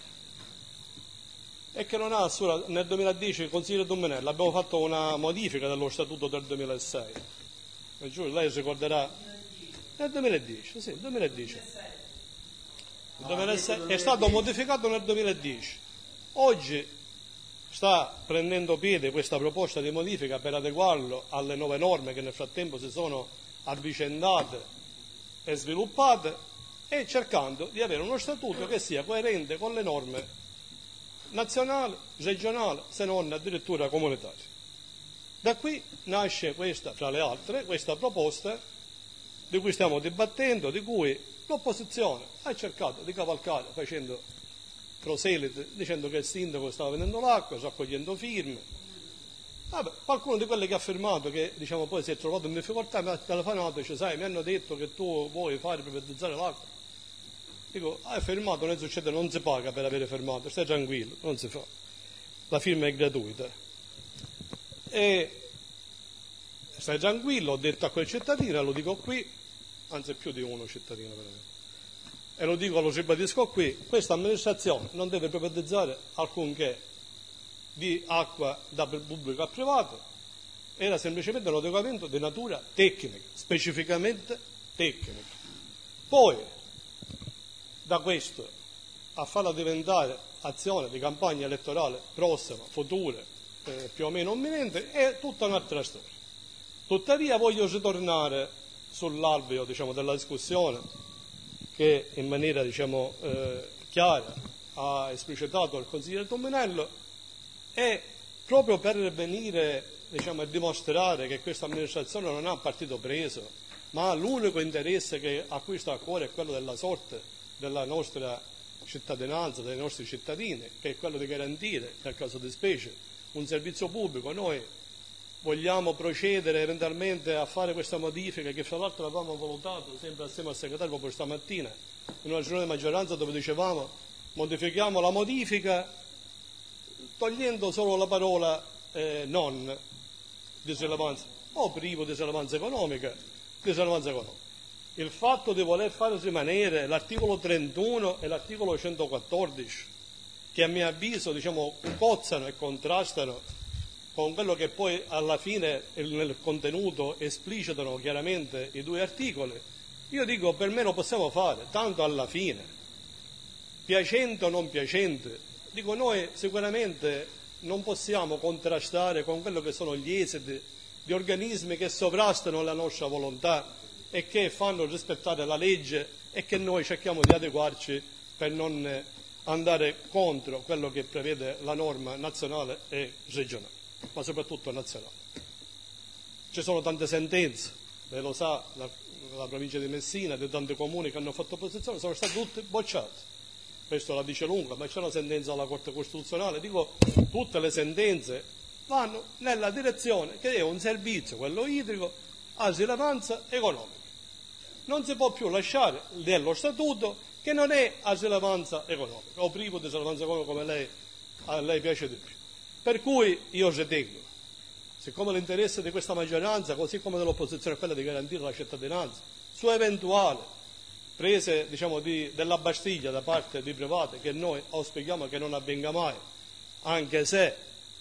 e che non ha solo nel duemiladieci il consigliere Domenello abbiamo fatto una modifica dello statuto del duemilasei. E giuro, lei ricorderà nel duemiladieci, sì, duemiladieci. Il duemilasei è stato modificato nel duemiladieci. Oggi sta prendendo piede questa proposta di modifica per adeguarlo alle nuove norme che nel frattempo si sono avvicendate e sviluppate, e cercando di avere uno statuto che sia coerente con le norme nazionale, regionale, se non addirittura comunitaria. Da qui nasce questa, fra le altre, questa proposta di cui stiamo dibattendo, di cui l'opposizione ha cercato di cavalcare facendo proseliti, dicendo che il sindaco stava vendendo l'acqua, raccogliendo firme. Vabbè, qualcuno di quelli che ha firmato, che diciamo poi si è trovato in difficoltà, mi ha telefonato e dice: sai, mi hanno detto che tu vuoi fare privatizzare l'acqua. Dico, hai firmato, non succede, non si paga per avere firmato, stai tranquillo, non si fa. La firma è gratuita. E stai tranquillo, ho detto a quel cittadino, lo dico qui, anzi più di uno cittadino veramente, e lo dico, lo ribadisco qui, questa amministrazione non deve privatizzare alcunché di acqua da pubblico a privato, era semplicemente un adeguamento di natura tecnica, specificamente tecnica. Poi, da questo a farla diventare azione di campagna elettorale prossima, futura, eh, più o meno imminente, è tutta un'altra storia. Tuttavia voglio ritornare sull'alveo, diciamo, della discussione che in maniera, diciamo, eh, chiara ha esplicitato il consigliere Domenello, e proprio per venire, diciamo, a dimostrare che questa amministrazione non ha partito preso, ma l'unico interesse che a cui sta a cuore è quello della sorte della nostra cittadinanza, dei nostri cittadini, che è quello di garantire, nel caso di specie, un servizio pubblico. Noi vogliamo procedere eventualmente a fare questa modifica, che fra l'altro l'avevamo valutato sempre assieme al segretario proprio stamattina in una riunione di maggioranza, dove dicevamo modifichiamo la modifica togliendo solo la parola eh, non disrilevanza o privo di disrilevanza economica, disrilevanza economica. Il fatto di voler far rimanere l'articolo trentuno e l'articolo centoquattordici, che a mio avviso diciamo cozzano e contrastano con quello che poi alla fine nel contenuto esplicitano chiaramente i due articoli, io dico per me lo possiamo fare, tanto alla fine, piacente o non piacente, dico noi sicuramente non possiamo contrastare con quello che sono gli esiti di organismi che sovrastano la nostra volontà e che fanno rispettare la legge e che noi cerchiamo di adeguarci per non andare contro quello che prevede la norma nazionale e regionale, ma soprattutto nazionale. Ci sono tante sentenze, ve lo sa la, la provincia di Messina, di tanti comuni che hanno fatto opposizione, sono state tutte bocciate. Questo la dice lunga, ma c'è una sentenza della Corte Costituzionale. Dico, tutte le sentenze vanno nella direzione che è un servizio, quello idrico, a rilevanza economica. Non si può più lasciare nello statuto che non è a rilevanza economica, o privo di rilevanza economica come lei, a lei piace di più. Per cui io ritengo, siccome l'interesse di questa maggioranza, così come dell'opposizione, è quella di garantire la cittadinanza, su eventuali prese diciamo, di, della Bastiglia da parte di privati, che noi auspichiamo che non avvenga mai, anche se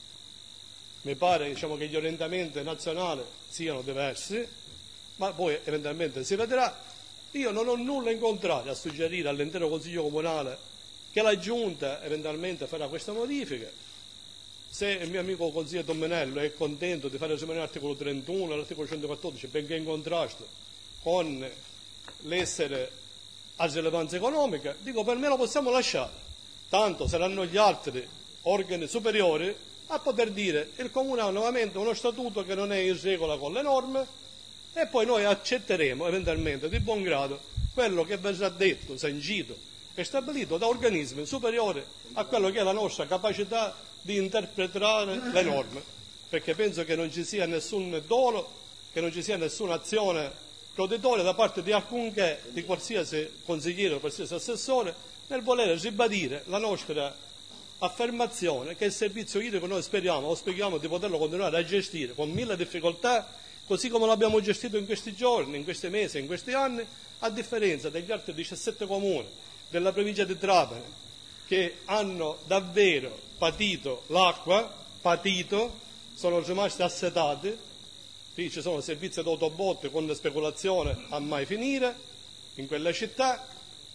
mi pare diciamo, che gli orientamenti nazionali siano diversi, ma poi eventualmente si vedrà. Io non ho nulla in contrario a suggerire all'intero Consiglio Comunale che la Giunta eventualmente farà questa modifica. Se il mio amico consigliere Domenello è contento di fare rimanere l'articolo trentuno e l'articolo centoquattordici, benché in contrasto con l'essere a rilevanza economica, dico per me lo possiamo lasciare, tanto saranno gli altri organi superiori a poter dire il Comune ha nuovamente uno statuto che non è in regola con le norme, e poi noi accetteremo eventualmente di buon grado quello che verrà detto, sancito e stabilito da organismi superiori a quello che è la nostra capacità di interpretare le norme, perché penso che non ci sia nessun dolo, che non ci sia nessuna azione proditoria da parte di alcunché, di qualsiasi consigliere o qualsiasi assessore, nel voler ribadire la nostra affermazione che il servizio idrico noi speriamo, auspichiamo di poterlo continuare a gestire con mille difficoltà, così come l'abbiamo gestito in questi giorni, in questi mesi, in questi anni, a differenza degli altri diciassette comuni della provincia di Trapani, che hanno davvero patito l'acqua, patito, sono rimasti assetati. Qui ci sono servizi d'autobotte con speculazione a mai finire in quella città,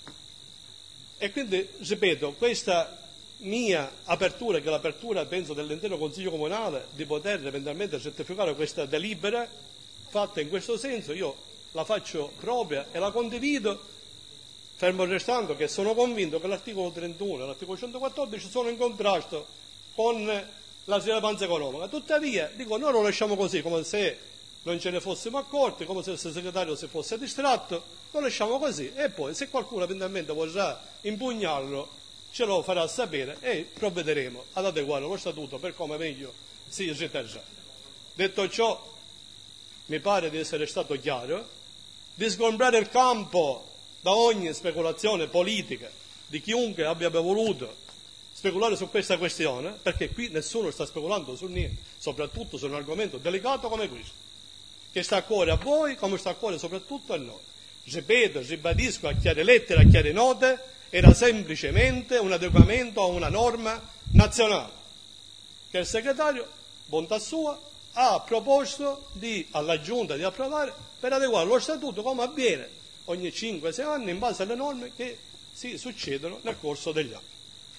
e quindi, ripeto, questa mia apertura, che è l'apertura penso dell'intero Consiglio Comunale, di poter eventualmente certificare questa delibera fatta in questo senso, io la faccio propria e la condivido, fermo restando che sono convinto che l'articolo trentuno e l'articolo centoquattordici sono in contrasto con la rilevanza economica. Tuttavia, dico, noi lo lasciamo così, come se non ce ne fossimo accorti, come se il segretario si fosse distratto, lo lasciamo così, e poi se qualcuno eventualmente vorrà impugnarlo ce lo farà sapere e provvederemo ad adeguare lo statuto per come meglio si riterrà. Detto ciò, mi pare di essere stato chiaro, di sgombrare il campo da ogni speculazione politica di chiunque abbia voluto speculare su questa questione, perché qui nessuno sta speculando su niente, soprattutto su un argomento delicato come questo, che sta a cuore a voi come sta a cuore soprattutto a noi. Ripeto, ribadisco a chiare lettere, a chiare note, era semplicemente un adeguamento a una norma nazionale che il segretario, bontà sua, ha proposto di, alla Giunta di approvare per adeguare lo statuto come avviene ogni cinque sei anni in base alle norme che si succedono nel corso degli anni.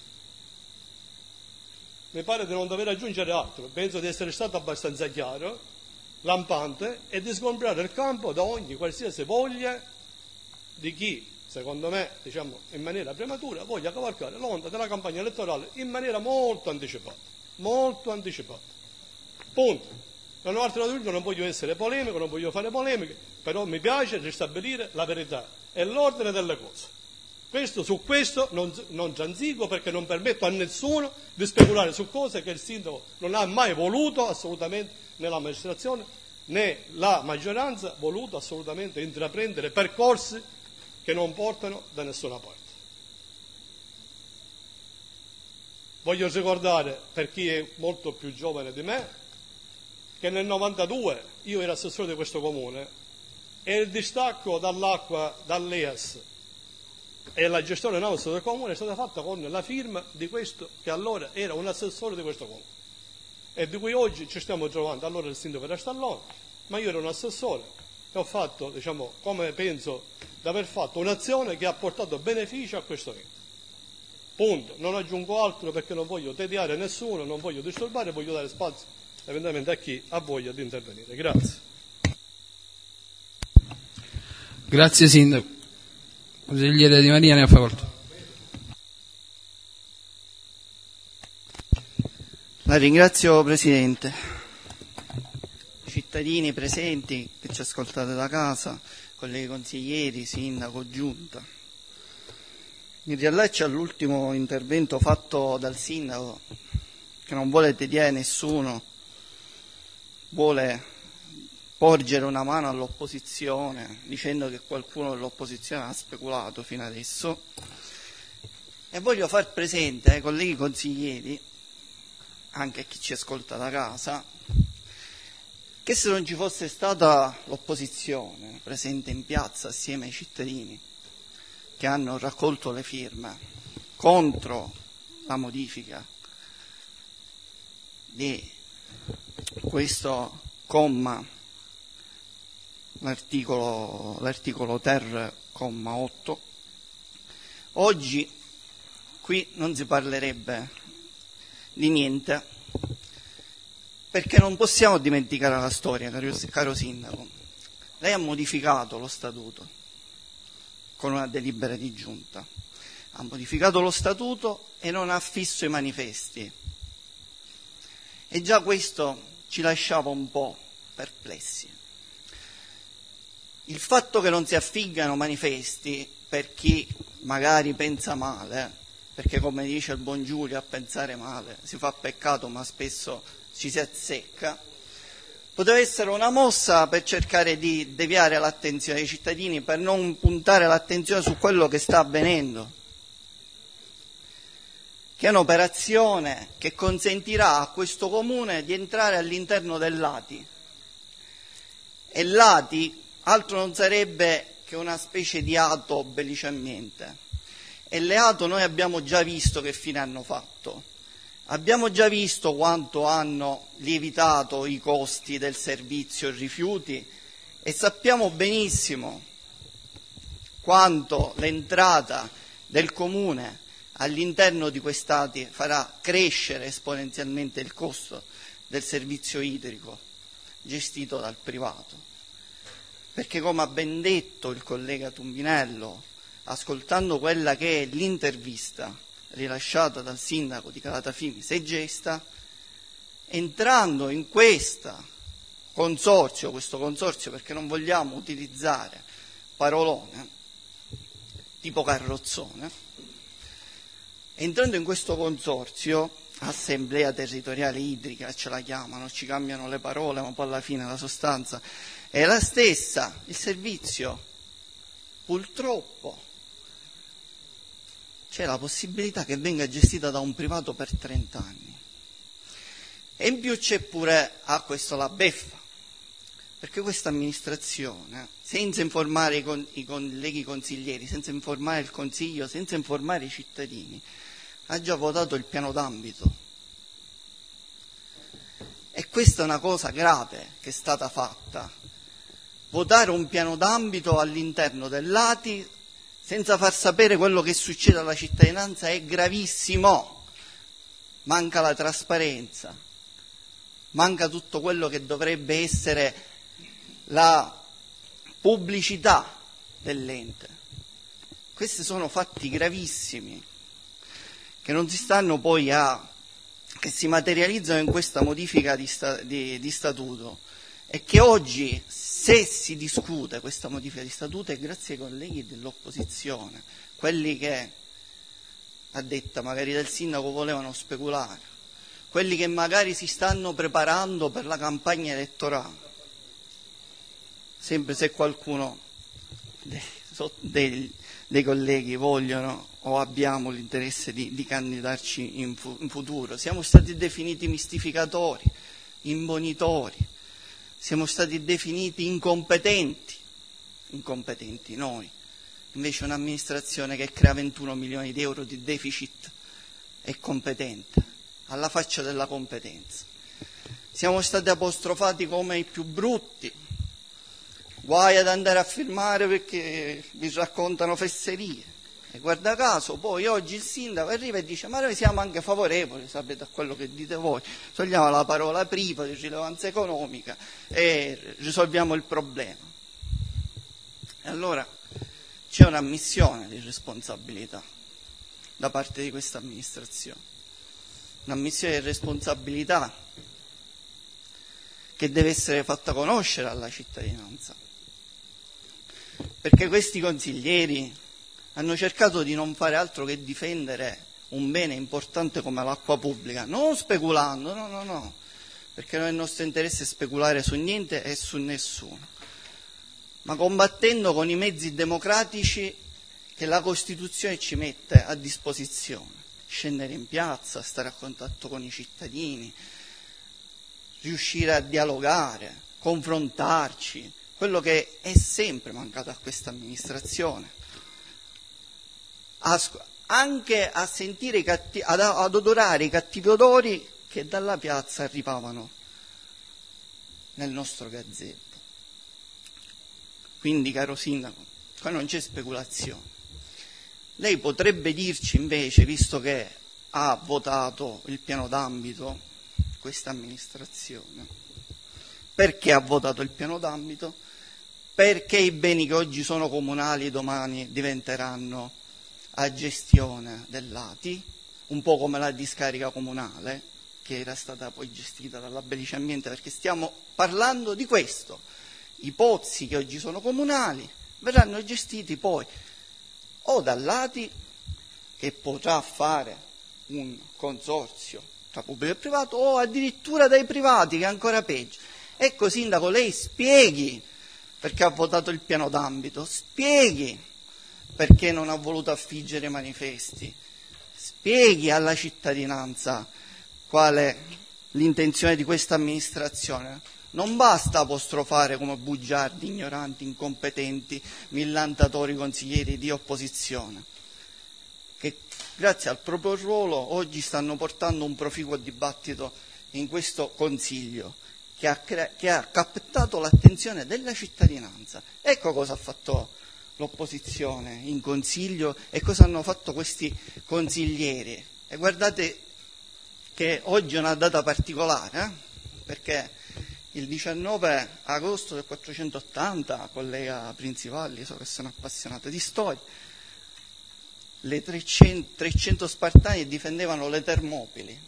Mi pare di non dover aggiungere altro, penso di essere stato abbastanza chiaro, lampante, e di sgombrare il campo da ogni qualsiasi voglia di chi, secondo me, diciamo in maniera prematura, voglia cavalcare l'onda della campagna elettorale in maniera molto anticipata, molto anticipata. Punto. Non ho altro da dire, non voglio essere polemico, non voglio fare polemiche, però mi piace ristabilire la verità e l'ordine delle cose. Questo, su questo non, non transigo, perché non permetto a nessuno di speculare su cose che il sindaco non ha mai voluto assolutamente, né l'amministrazione né la maggioranza voluto assolutamente intraprendere percorsi che non portano da nessuna parte. Voglio ricordare, per chi è molto più giovane di me, che nel novantadue io ero assessore di questo comune e il distacco dall'acqua dall'E A S e la gestione nostra del comune è stata fatta con la firma di questo che allora era un assessore di questo comune e di cui oggi ci stiamo trovando. Allora il sindaco era Stallone, ma io ero un assessore e ho fatto, diciamo, come penso di aver fatto un'azione che ha portato beneficio a questo ente. Punto. Non aggiungo altro, perché non voglio tediare nessuno, non voglio disturbare, voglio dare spazio eventualmente a chi ha voglia di intervenire. Grazie. Grazie Sindaco. Consigliere Di Maria, ne ha facoltà. La ringrazio Presidente. I cittadini presenti che ci ascoltate da casa, colleghi consiglieri, Sindaco, Giunta. Mi riallaccio all'ultimo intervento fatto dal Sindaco, che non vuole tediare nessuno, vuole porgere una mano all'opposizione dicendo che qualcuno dell'opposizione ha speculato fino adesso, e voglio far presente ai colleghi consiglieri, anche a chi ci ascolta da casa, che se non ci fosse stata l'opposizione presente in piazza assieme ai cittadini che hanno raccolto le firme contro la modifica di questo comma, l'articolo, l'articolo ter comma otto, oggi qui non si parlerebbe di niente, perché non possiamo dimenticare la storia, caro, caro Sindaco. Lei ha modificato lo statuto con una delibera di giunta, ha modificato lo statuto e non ha affisso i manifesti, e già questo ci lasciava un po' perplessi. Il fatto che non si affiggano manifesti, per chi magari pensa male, perché come dice il buon Giulio, a pensare male si fa peccato ma spesso ci si azzecca, poteva essere una mossa per cercare di deviare l'attenzione dei cittadini, per non puntare l'attenzione su quello che sta avvenendo, che è un'operazione che consentirà a questo comune di entrare all'interno dell'A T I. E l'A T I altro non sarebbe che una specie di ato bellicamente. E le ato noi abbiamo già visto che fine hanno fatto. Abbiamo già visto quanto hanno lievitato i costi del servizio rifiuti e sappiamo benissimo quanto l'entrata del comune all'interno di quest'A T I farà crescere esponenzialmente il costo del servizio idrico gestito dal privato. Perché, come ha ben detto il collega Tumbinello, ascoltando quella che è l'intervista rilasciata dal sindaco di Calatafimi Segesta, entrando in questo consorzio, questo consorzio perché non vogliamo utilizzare parolone tipo carrozzone, entrando in questo consorzio, assemblea territoriale idrica ce la chiamano, ci cambiano le parole, ma poi alla fine la sostanza è la stessa. Il servizio, purtroppo, c'è la possibilità che venga gestita da un privato per trenta anni. E in più c'è pure, ah, questo la beffa, perché questa amministrazione, senza informare i, con, i colleghi consiglieri, senza informare il Consiglio, senza informare i cittadini, ha già votato il piano d'ambito. E questa è una cosa grave che è stata fatta. Votare un piano d'ambito all'interno dell'A T I senza far sapere quello che succede alla cittadinanza è gravissimo. Manca la trasparenza, manca tutto quello che dovrebbe essere la pubblicità dell'ente. Questi sono fatti gravissimi che non si stanno poi a che si materializzano in questa modifica di, sta, di, di statuto è che oggi, se si discute questa modifica di statuto, è grazie ai colleghi dell'opposizione, quelli che, a detta magari del sindaco, volevano speculare, quelli che magari si stanno preparando per la campagna elettorale, sempre se qualcuno dei, dei, dei colleghi vogliono o abbiamo l'interesse di, di candidarci in, fu, in futuro. Siamo stati definiti mistificatori, imbonitori, siamo stati definiti incompetenti, incompetenti noi, invece un'amministrazione che crea ventuno milioni di euro di deficit è competente, alla faccia della competenza. Siamo stati apostrofati come i più brutti, guai ad andare a firmare perché vi raccontano fesserie. E guarda caso, poi oggi il sindaco arriva e dice: ma noi siamo anche favorevoli, sapete, a quello che dite voi, togliamo la parola priva di rilevanza economica e risolviamo il problema. E allora c'è un'ammissione di responsabilità da parte di questa amministrazione, un'ammissione di responsabilità che deve essere fatta conoscere alla cittadinanza, perché questi consiglieri hanno cercato di non fare altro che difendere un bene importante come l'acqua pubblica, non speculando, no, no, no, perché non è il nostro interesse speculare su niente e su nessuno, ma combattendo con i mezzi democratici che la Costituzione ci mette a disposizione, scendere in piazza, stare a contatto con i cittadini, riuscire a dialogare, confrontarci, quello che è sempre mancato a questa amministrazione. Anche a sentire i cattivi, ad, ad odorare i cattivi odori che dalla piazza arrivavano nel nostro gazebo. Quindi, caro sindaco, qua non c'è speculazione. Lei potrebbe dirci invece, visto che ha votato il piano d'ambito questa amministrazione, perché ha votato il piano d'ambito? Perché i beni che oggi sono comunali domani diventeranno a gestione dell'A T I, un po' come la discarica comunale che era stata poi gestita dalla Belice Ambiente, perché stiamo parlando di questo. I pozzi che oggi sono comunali verranno gestiti poi o dall'A T I, che potrà fare un consorzio tra pubblico e privato, o addirittura dai privati, che è ancora peggio. Ecco, sindaco, lei spieghi perché ha votato il piano d'ambito, spieghi perché non ha voluto affiggere i manifesti, spieghi alla cittadinanza qual è l'intenzione di questa amministrazione. Non basta apostrofare come bugiardi, ignoranti, incompetenti, millantatori consiglieri di opposizione, che grazie al proprio ruolo oggi stanno portando un proficuo dibattito in questo Consiglio che ha, crea- che ha captato l'attenzione della cittadinanza. Ecco cosa ha fatto l'opposizione in Consiglio e cosa hanno fatto questi consiglieri. E guardate che oggi è una data particolare, eh? Perché il diciannove agosto del quattrocentottanta, collega Principalli, so che sono appassionato di storia, le trecento, trecento spartani difendevano le Termopili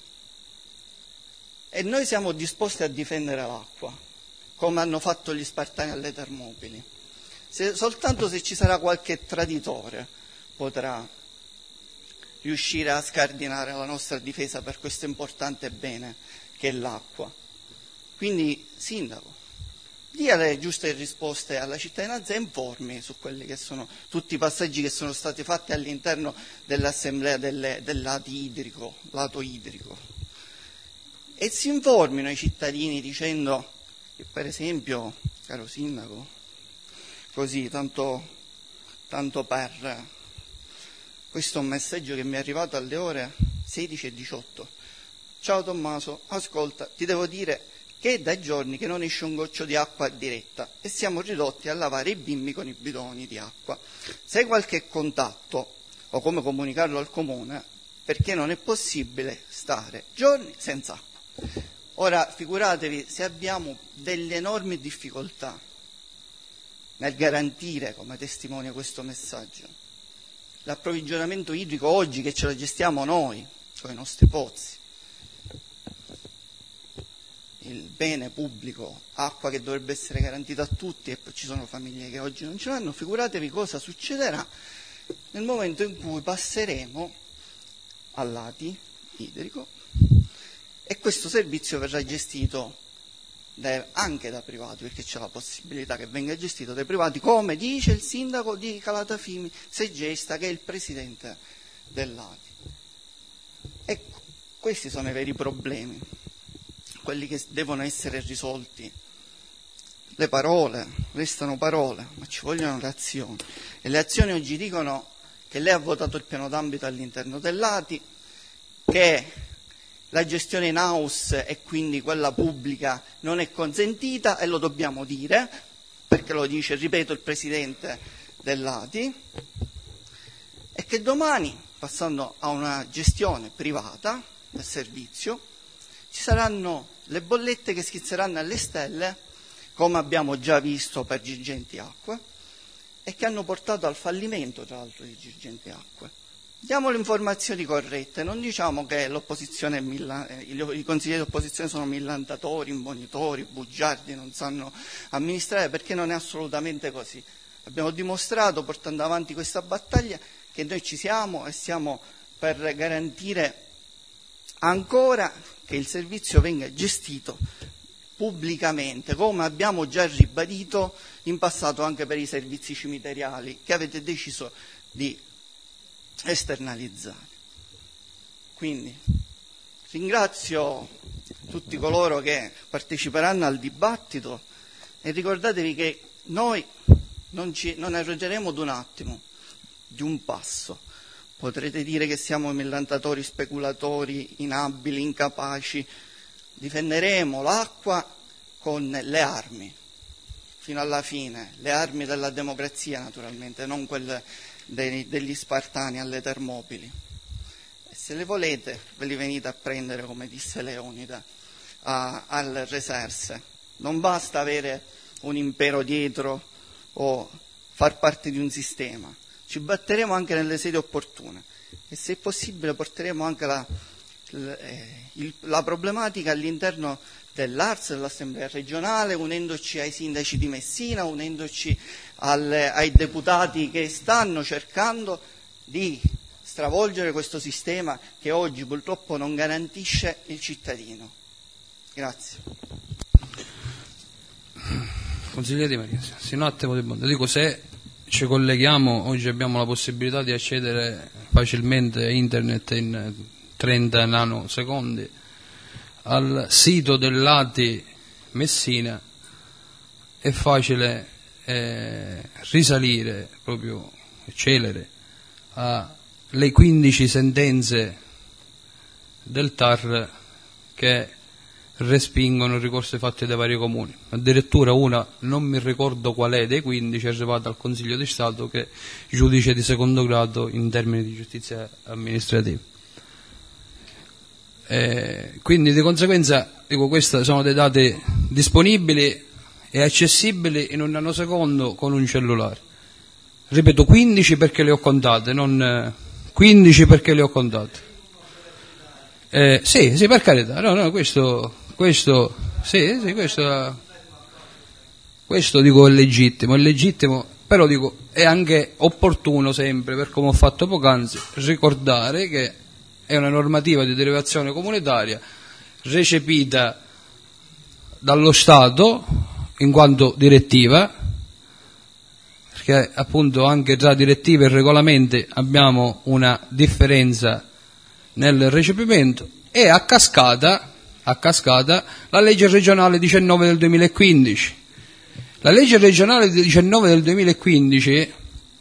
e noi siamo disposti a difendere l'acqua, come hanno fatto gli spartani alle Termopili. Se, soltanto se ci sarà qualche traditore potrà riuscire a scardinare la nostra difesa per questo importante bene che è l'acqua. Quindi, sindaco, dia le giuste risposte alla cittadinanza e informi su quelli che sono tutti i passaggi che sono stati fatti all'interno dell'assemblea delle, del lato idrico, lato idrico. E si informino i cittadini dicendo che, per esempio, caro sindaco, così, tanto, tanto per, questo è un messaggio che mi è arrivato alle ore sedici e diciotto. Ciao Tommaso, ascolta, ti devo dire che è da giorni che non esce un goccio di acqua diretta e siamo ridotti a lavare i bimbi con i bidoni di acqua. Se hai qualche contatto o come comunicarlo al comune, perché non è possibile stare giorni senza acqua. Ora figuratevi se abbiamo delle enormi difficoltà nel garantire, come testimonia questo messaggio, l'approvvigionamento idrico oggi che ce lo gestiamo noi, con i nostri pozzi. il bene pubblico, acqua che dovrebbe essere garantita a tutti, e poi ci sono famiglie che oggi non ce l'hanno, figuratevi cosa succederà nel momento in cui passeremo all'A T I idrico e questo servizio verrà gestito da, anche da privati, perché c'è la possibilità che venga gestito dai privati, come dice il sindaco di Calatafimi Segesta, che è il presidente dell'A T I. Ecco, questi sono i veri problemi, quelli che devono essere risolti. Le parole restano parole, ma ci vogliono le azioni, e le azioni oggi dicono che lei ha votato il piano d'ambito all'interno dell'A T I, che la gestione in house e quindi quella pubblica non è consentita, e lo dobbiamo dire, perché lo dice, ripeto, il presidente dell'A T I, e che domani, passando a una gestione privata del servizio, ci saranno le bollette che schizzeranno alle stelle, come abbiamo già visto per Girgenti Acque, e che hanno portato al fallimento, tra l'altro, di Girgenti Acque. Diamo le informazioni corrette, non diciamo che l'opposizione è milla, eh, i consiglieri di opposizione sono millantatori, imbonitori, bugiardi, non sanno amministrare, perché non è assolutamente così. Abbiamo dimostrato, portando avanti questa battaglia, che noi ci siamo e siamo per garantire ancora che il servizio venga gestito pubblicamente, come abbiamo già ribadito in passato anche per i servizi cimiteriali che avete deciso di esternalizzare. Quindi ringrazio tutti coloro che parteciperanno al dibattito e ricordatevi che noi non, ci, non arrogeremo d'un attimo, di un passo. Potrete dire che siamo millantatori, speculatori, inabili, incapaci. Difenderemo l'acqua con le armi, fino alla fine, le armi della democrazia naturalmente, non quelle dei, degli spartani alle Termopili. E se le volete ve li venite a prendere, come disse Leonida, a, al Reserse. Non basta avere un impero dietro o far parte di un sistema. Ci batteremo anche nelle sedi opportune e se possibile porteremo anche la, la, il, la problematica all'interno dell'A R S, dell'Assemblea regionale, unendoci ai sindaci di Messina, unendoci alle, ai deputati che stanno cercando di stravolgere questo sistema che oggi purtroppo non garantisce il cittadino. Grazie. Consigliere Di Maria, sì, un attimo di mondo. Dico, se ci colleghiamo, oggi abbiamo la possibilità di accedere facilmente a internet in trenta nanosecondi al sito dell'A T I Messina, è facile eh, risalire proprio celere alle quindici sentenze del T A R che respingono il ricorso fatti dai vari comuni. Addirittura una, non mi ricordo qual è dei quindici, è arrivata al Consiglio di Stato che è giudice di secondo grado in termini di giustizia amministrativa. Eh, quindi di conseguenza, dico, questi sono dei dati disponibili e accessibili in un nanosecondo con un cellulare. Ripeto, quindici perché le ho contate, non quindici perché le ho contate. Eh, sì, sì, per carità, no, no, questo, questo, sì, sì, questo, questo dico è legittimo, è legittimo, però dico è anche opportuno sempre, per come ho fatto poc'anzi, ricordare che è una normativa di derivazione comunitaria recepita dallo Stato in quanto direttiva, perché appunto anche tra direttive e regolamenti abbiamo una differenza nel recepimento, e a cascata, a cascata la legge regionale diciannove del duemilaquindici. La legge regionale diciannove del duemilaquindici,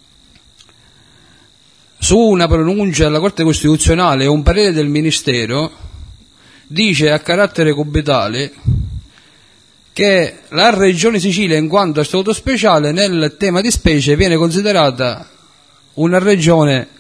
su una pronuncia della Corte Costituzionale e un parere del Ministero, dice a carattere cubitale che la Regione Sicilia, in quanto a statuto speciale nel tema di specie, viene considerata una regione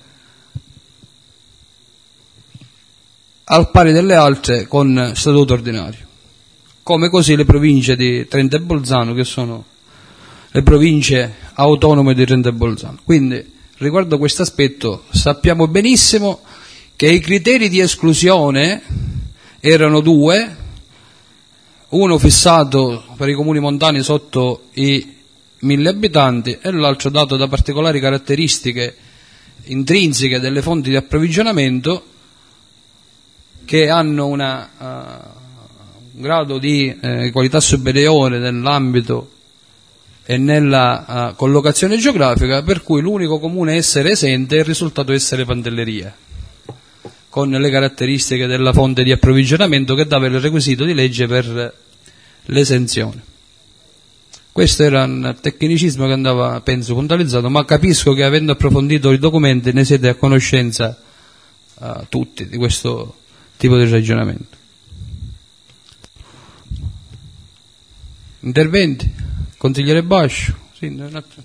al pari delle altre con statuto ordinario, come così le province di Trento e Bolzano, che sono le province autonome di Trento e Bolzano. Quindi riguardo questo aspetto sappiamo benissimo che i criteri di esclusione erano due: uno fissato per i comuni montani sotto i mille abitanti e l'altro dato da particolari caratteristiche intrinseche delle fonti di approvvigionamento che hanno una, uh, un grado di uh, qualità superiore nell'ambito e nella uh, collocazione geografica, per cui l'unico comune a essere esente è il risultato essere Pantelleria, con le caratteristiche della fonte di approvvigionamento che dava il requisito di legge per l'esenzione. Questo era un tecnicismo che andava, penso, puntualizzato, ma capisco che avendo approfondito i documenti ne siete a conoscenza uh, tutti di questo tipo di ragionamento. Interventi? Consigliere Bascio? Sì, un attimo.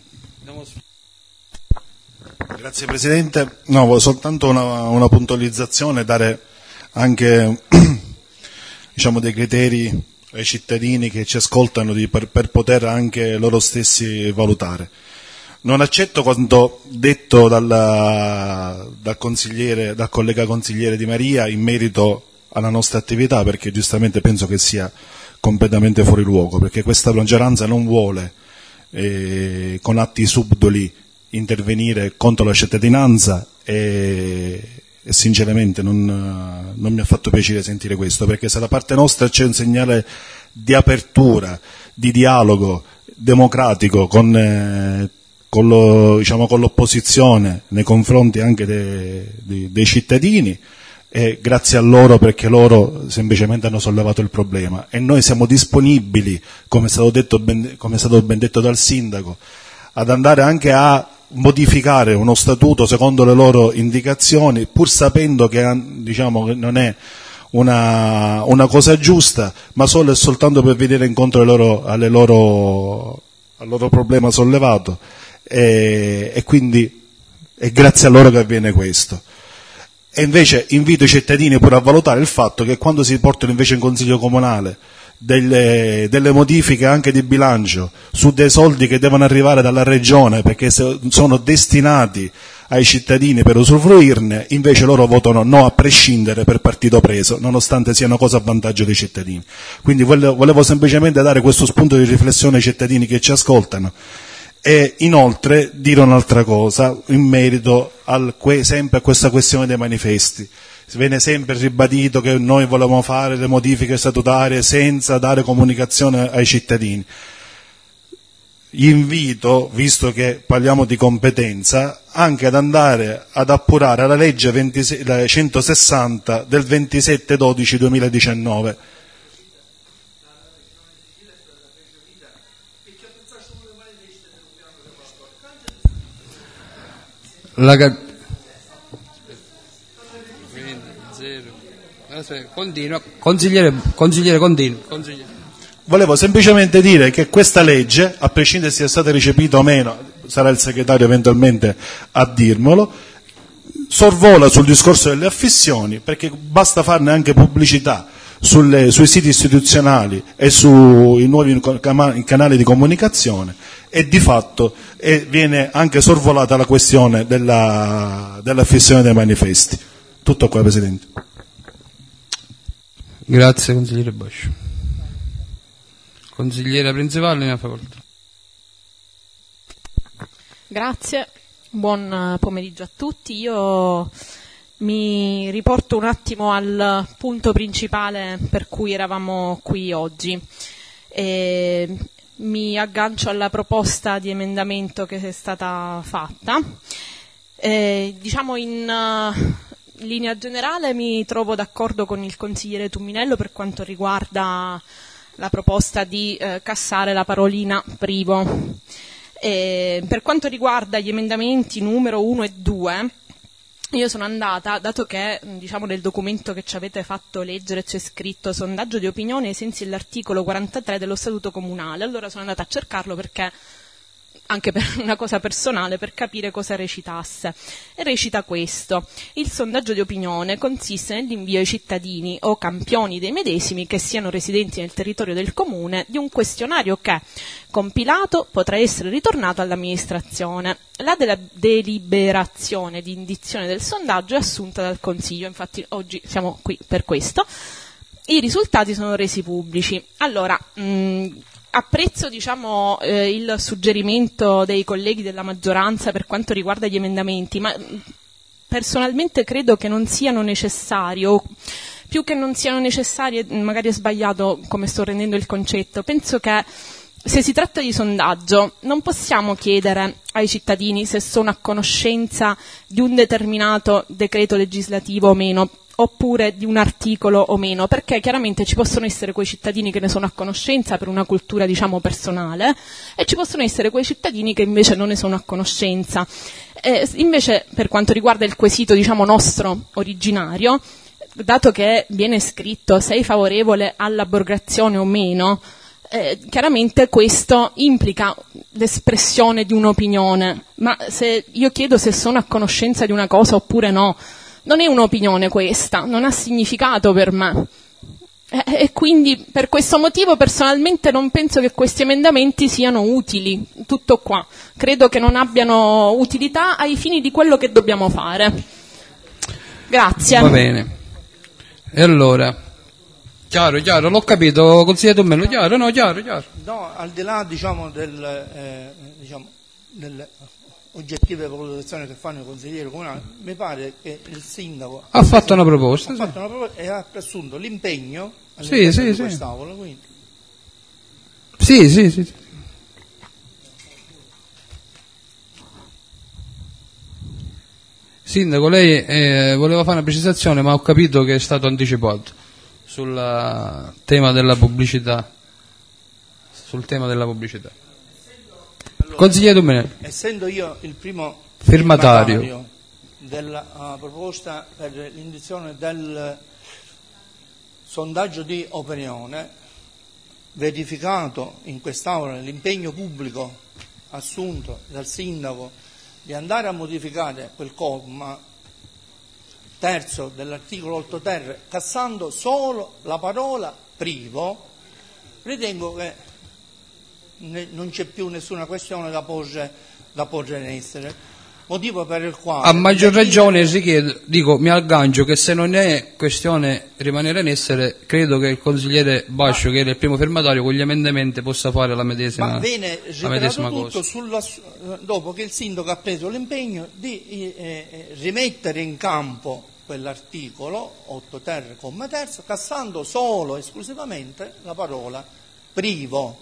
Grazie Presidente. No, volevo soltanto una, una puntualizzazione, dare anche diciamo, dei criteri ai cittadini che ci ascoltano di, per, per poter anche loro stessi valutare. Non accetto quanto detto dalla, dal, consigliere, dal collega consigliere Di Maria in merito alla nostra attività, perché giustamente penso che sia completamente fuori luogo, perché questa maggioranza non vuole eh, con atti subdoli intervenire contro la cittadinanza e, e sinceramente non, non mi ha fatto piacere sentire questo, perché se da parte nostra c'è un segnale di apertura, di dialogo democratico con, eh, con, lo, diciamo, con l'opposizione nei confronti anche de, de, dei cittadini, e grazie a loro, perché loro semplicemente hanno sollevato il problema e noi siamo disponibili, come è stato detto ben, come è stato ben detto dal sindaco, ad andare anche a modificare uno statuto secondo le loro indicazioni, pur sapendo che, diciamo, che non è una, una cosa giusta, ma solo e soltanto per venire incontro alle loro, alle loro, al loro problema sollevato, e, e quindi è grazie a loro che avviene questo. E invece invito i cittadini pure a valutare il fatto che quando si portano invece in Consiglio Comunale delle, delle modifiche anche di bilancio su dei soldi che devono arrivare dalla Regione perché sono destinati ai cittadini per usufruirne, invece loro votano no a prescindere per partito preso, nonostante sia una cosa a vantaggio dei cittadini. Quindi volevo semplicemente dare questo spunto di riflessione ai cittadini che ci ascoltano. E inoltre dire un'altra cosa in merito al, sempre a questa questione dei manifesti. Viene sempre ribadito che noi volevamo fare le modifiche statutarie senza dare comunicazione ai cittadini. Gli invito, visto che parliamo di competenza, anche ad andare ad appurare la legge ventisei, centosessanta del ventisette dodici duemiladiciannove. La continua, consigliere, consigliere continua. Consigliere. Volevo semplicemente dire che questa legge, a prescindere se sia stata recepita o meno, sarà il segretario eventualmente a dirmelo, sorvola sul discorso delle affissioni, perché basta farne anche pubblicità sulle, sui siti istituzionali e sui nuovi canali di comunicazione, e di fatto e viene anche sorvolata la questione della, dell'affissione dei manifesti. Tutto qua, Presidente. Grazie, consigliere Bascio. Consigliera principale, ne ha facoltà. Grazie, buon pomeriggio a tutti. Io mi riporto un attimo al punto principale per cui eravamo qui oggi. E mi aggancio alla proposta di emendamento che è stata fatta. E, diciamo in uh, linea generale mi trovo d'accordo con il consigliere Tumminello per quanto riguarda la proposta di eh, cassare la parolina privo. E, per quanto riguarda gli emendamenti numero uno e due, io sono andata, dato che diciamo nel documento che ci avete fatto leggere c'è scritto sondaggio di opinione ai sensi dell'articolo quarantatré dello Statuto Comunale, allora sono andata a cercarlo perché anche per una cosa personale, per capire cosa recitasse. E recita questo: il sondaggio di opinione consiste nell'invio ai cittadini o campioni dei medesimi che siano residenti nel territorio del comune di un questionario che, compilato, potrà essere ritornato all'amministrazione. La della deliberazione di indizione del sondaggio è assunta dal Consiglio, infatti oggi siamo qui per questo. i risultati sono resi pubblici. Allora, mh, apprezzo diciamo, eh, il suggerimento dei colleghi della maggioranza per quanto riguarda gli emendamenti, ma mh, personalmente credo che non siano necessario, più che non siano necessarie, magari è sbagliato come sto rendendo il concetto, penso che se si tratta di sondaggio non possiamo chiedere ai cittadini se sono a conoscenza di un determinato decreto legislativo o meno, oppure di un articolo o meno, perché chiaramente ci possono essere quei cittadini che ne sono a conoscenza per una cultura diciamo personale e ci possono essere quei cittadini che invece non ne sono a conoscenza. E invece per quanto riguarda il quesito diciamo nostro originario, dato che viene scritto sei favorevole all'abrogazione o meno, eh, chiaramente questo implica l'espressione di un'opinione, ma se io chiedo se sono a conoscenza di una cosa oppure no, non è un'opinione questa, non ha significato per me. E, e quindi per questo motivo personalmente non penso che questi emendamenti siano utili, tutto qua. Credo che non abbiano utilità ai fini di quello che dobbiamo fare. Grazie. Va bene. E allora, chiaro, chiaro, l'ho capito, consigliere Tommello, chiaro, no, chiaro, chiaro. No, al di là diciamo del, eh, diciamo, del oggettive valutazioni che fanno i consiglieri comunali, mi pare che il sindaco ha fatto una proposta, ha sì. fatto una proposta e ha assunto l'impegno sì, sì, di sì. quest'Aula, quindi. Sì, sì, sì. Sindaco, lei eh, voleva fare una precisazione, ma ho capito che è stato anticipato sul tema della pubblicità. Sul tema della pubblicità. Allora, consigliere Domenelli. Essendo io il primo firmatario, firmatario della uh, proposta per l'indizione del sondaggio di opinione, verificato in quest'Aula l'impegno pubblico assunto dal sindaco di andare a modificare quel comma terzo dell'articolo otto ter, cassando solo la parola privo, ritengo che ne, non c'è più nessuna questione da porre, da porre in essere. Motivo per il quale... A maggior ragione si chiede, dico, mi aggancio che se non è questione rimanere in essere, credo che il consigliere Bascio, ma, che era il primo firmatario, con gli emendamenti possa fare la medesima, ma viene la medesima tutto cosa. Sulla, dopo che il sindaco ha preso l'impegno di eh, rimettere in campo quell'articolo otto ter, comma terzo, cassando solo esclusivamente la parola privo.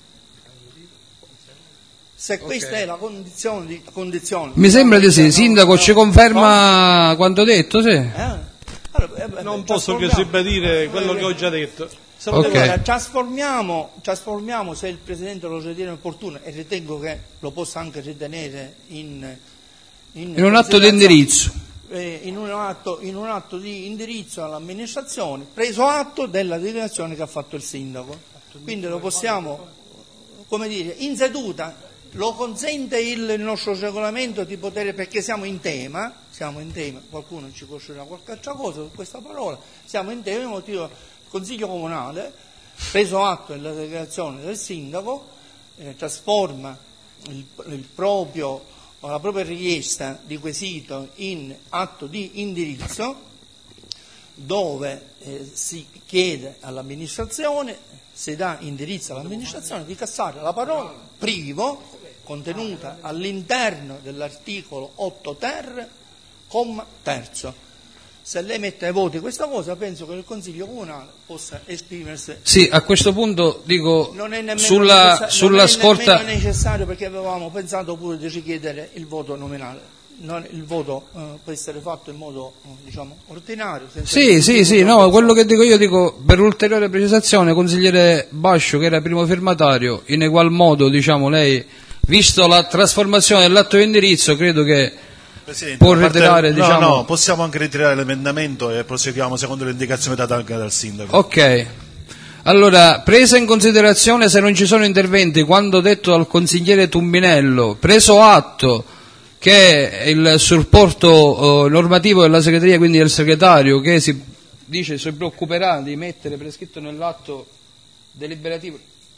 Se questa okay. è la condizione, di, condizione mi sembra di sì, sindaco, ci conferma no? quanto detto, sì. Eh? Allora, eh, beh, non posso che ribadire quello che ho già detto. Okay. Allora, trasformiamo, trasformiamo, se il Presidente lo ritiene opportuno, e ritengo che lo possa anche ritenere in, in, in un atto di indirizzo. Eh, in, un atto, in un atto di indirizzo all'amministrazione, preso atto della dichiarazione che ha fatto il sindaco. Quindi lo possiamo, come dire, in seduta. Lo consente il, il nostro regolamento di poter, perché siamo in tema, siamo in tema, qualcuno ci costruirà qualche altra cosa su questa parola, siamo in tema, motivo il Consiglio Comunale, preso atto della dichiarazione del sindaco, eh, trasforma il, il proprio, la propria richiesta di quesito in atto di indirizzo, dove eh, si chiede all'amministrazione, si dà indirizzo all'amministrazione di cassare la parola privo, contenuta all'interno dell'articolo otto ter, comma terzo. Se lei mette ai voti questa cosa, penso che il Consiglio Comunale possa esprimersi. Sì, a questo punto dico, non è nemmeno sulla, necessa- sulla non è scorta... nemmeno necessario, perché avevamo pensato pure di richiedere il voto nominale. Non, il voto eh, può essere fatto in modo, diciamo, ordinario. Sì, sì, sì, no, quello che dico io, dico, per ulteriore precisazione, consigliere Bascio, che era primo firmatario, in egual modo, diciamo, lei, visto la trasformazione dell'atto di indirizzo, credo che Presidente, può ritirare, no, diciamo... no, possiamo anche ritirare l'emendamento e proseguiamo secondo le indicazioni date anche dal sindaco. Ok. Allora, presa in considerazione, se non ci sono interventi, quando detto dal consigliere Tumbinello, preso atto che il supporto eh, normativo della segreteria, quindi del segretario, che si dice si preoccuperà di mettere prescritto nell'atto deliberativo,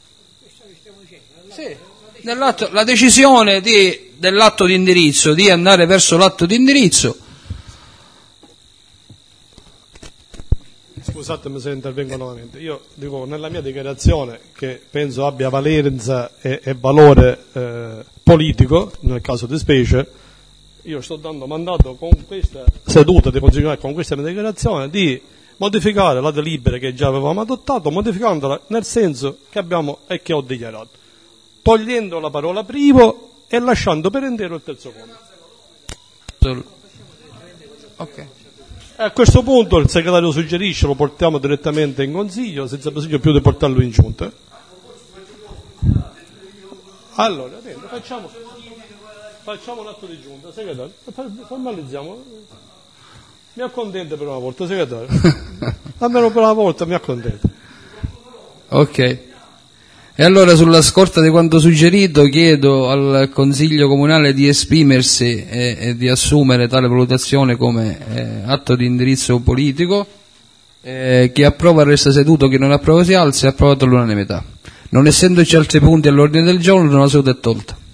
sì, nell'atto, la decisione di, dell'atto di indirizzo, di andare verso l'atto di indirizzo. Scusi, scusatemi se intervengo nuovamente, io dico nella mia dichiarazione, che penso abbia valenza e, e valore eh, politico, nel caso di specie, io sto dando mandato con questa seduta di consigliare, con questa mia dichiarazione, di modificare la delibera che già avevamo adottato, modificandola nel senso che abbiamo e che ho dichiarato, togliendo la parola privo e lasciando per intero il terzo comma. Ok. A questo punto il segretario suggerisce, lo portiamo direttamente in consiglio, senza bisogno più di portarlo in giunta. Allora, bene, facciamo, facciamo un atto di giunta, segretario, formalizziamo. Mi accontenta per una volta, segretario. Almeno per una volta mi accontenta. Ok. E allora, sulla scorta di quanto suggerito, chiedo al Consiglio Comunale di esprimersi e, e di assumere tale valutazione come eh, atto di indirizzo politico. Eh, chi approva resta seduto, chi non approva si alza. È approvato all'unanimità. Non essendoci altri punti all'ordine del giorno, la seduta è tolta.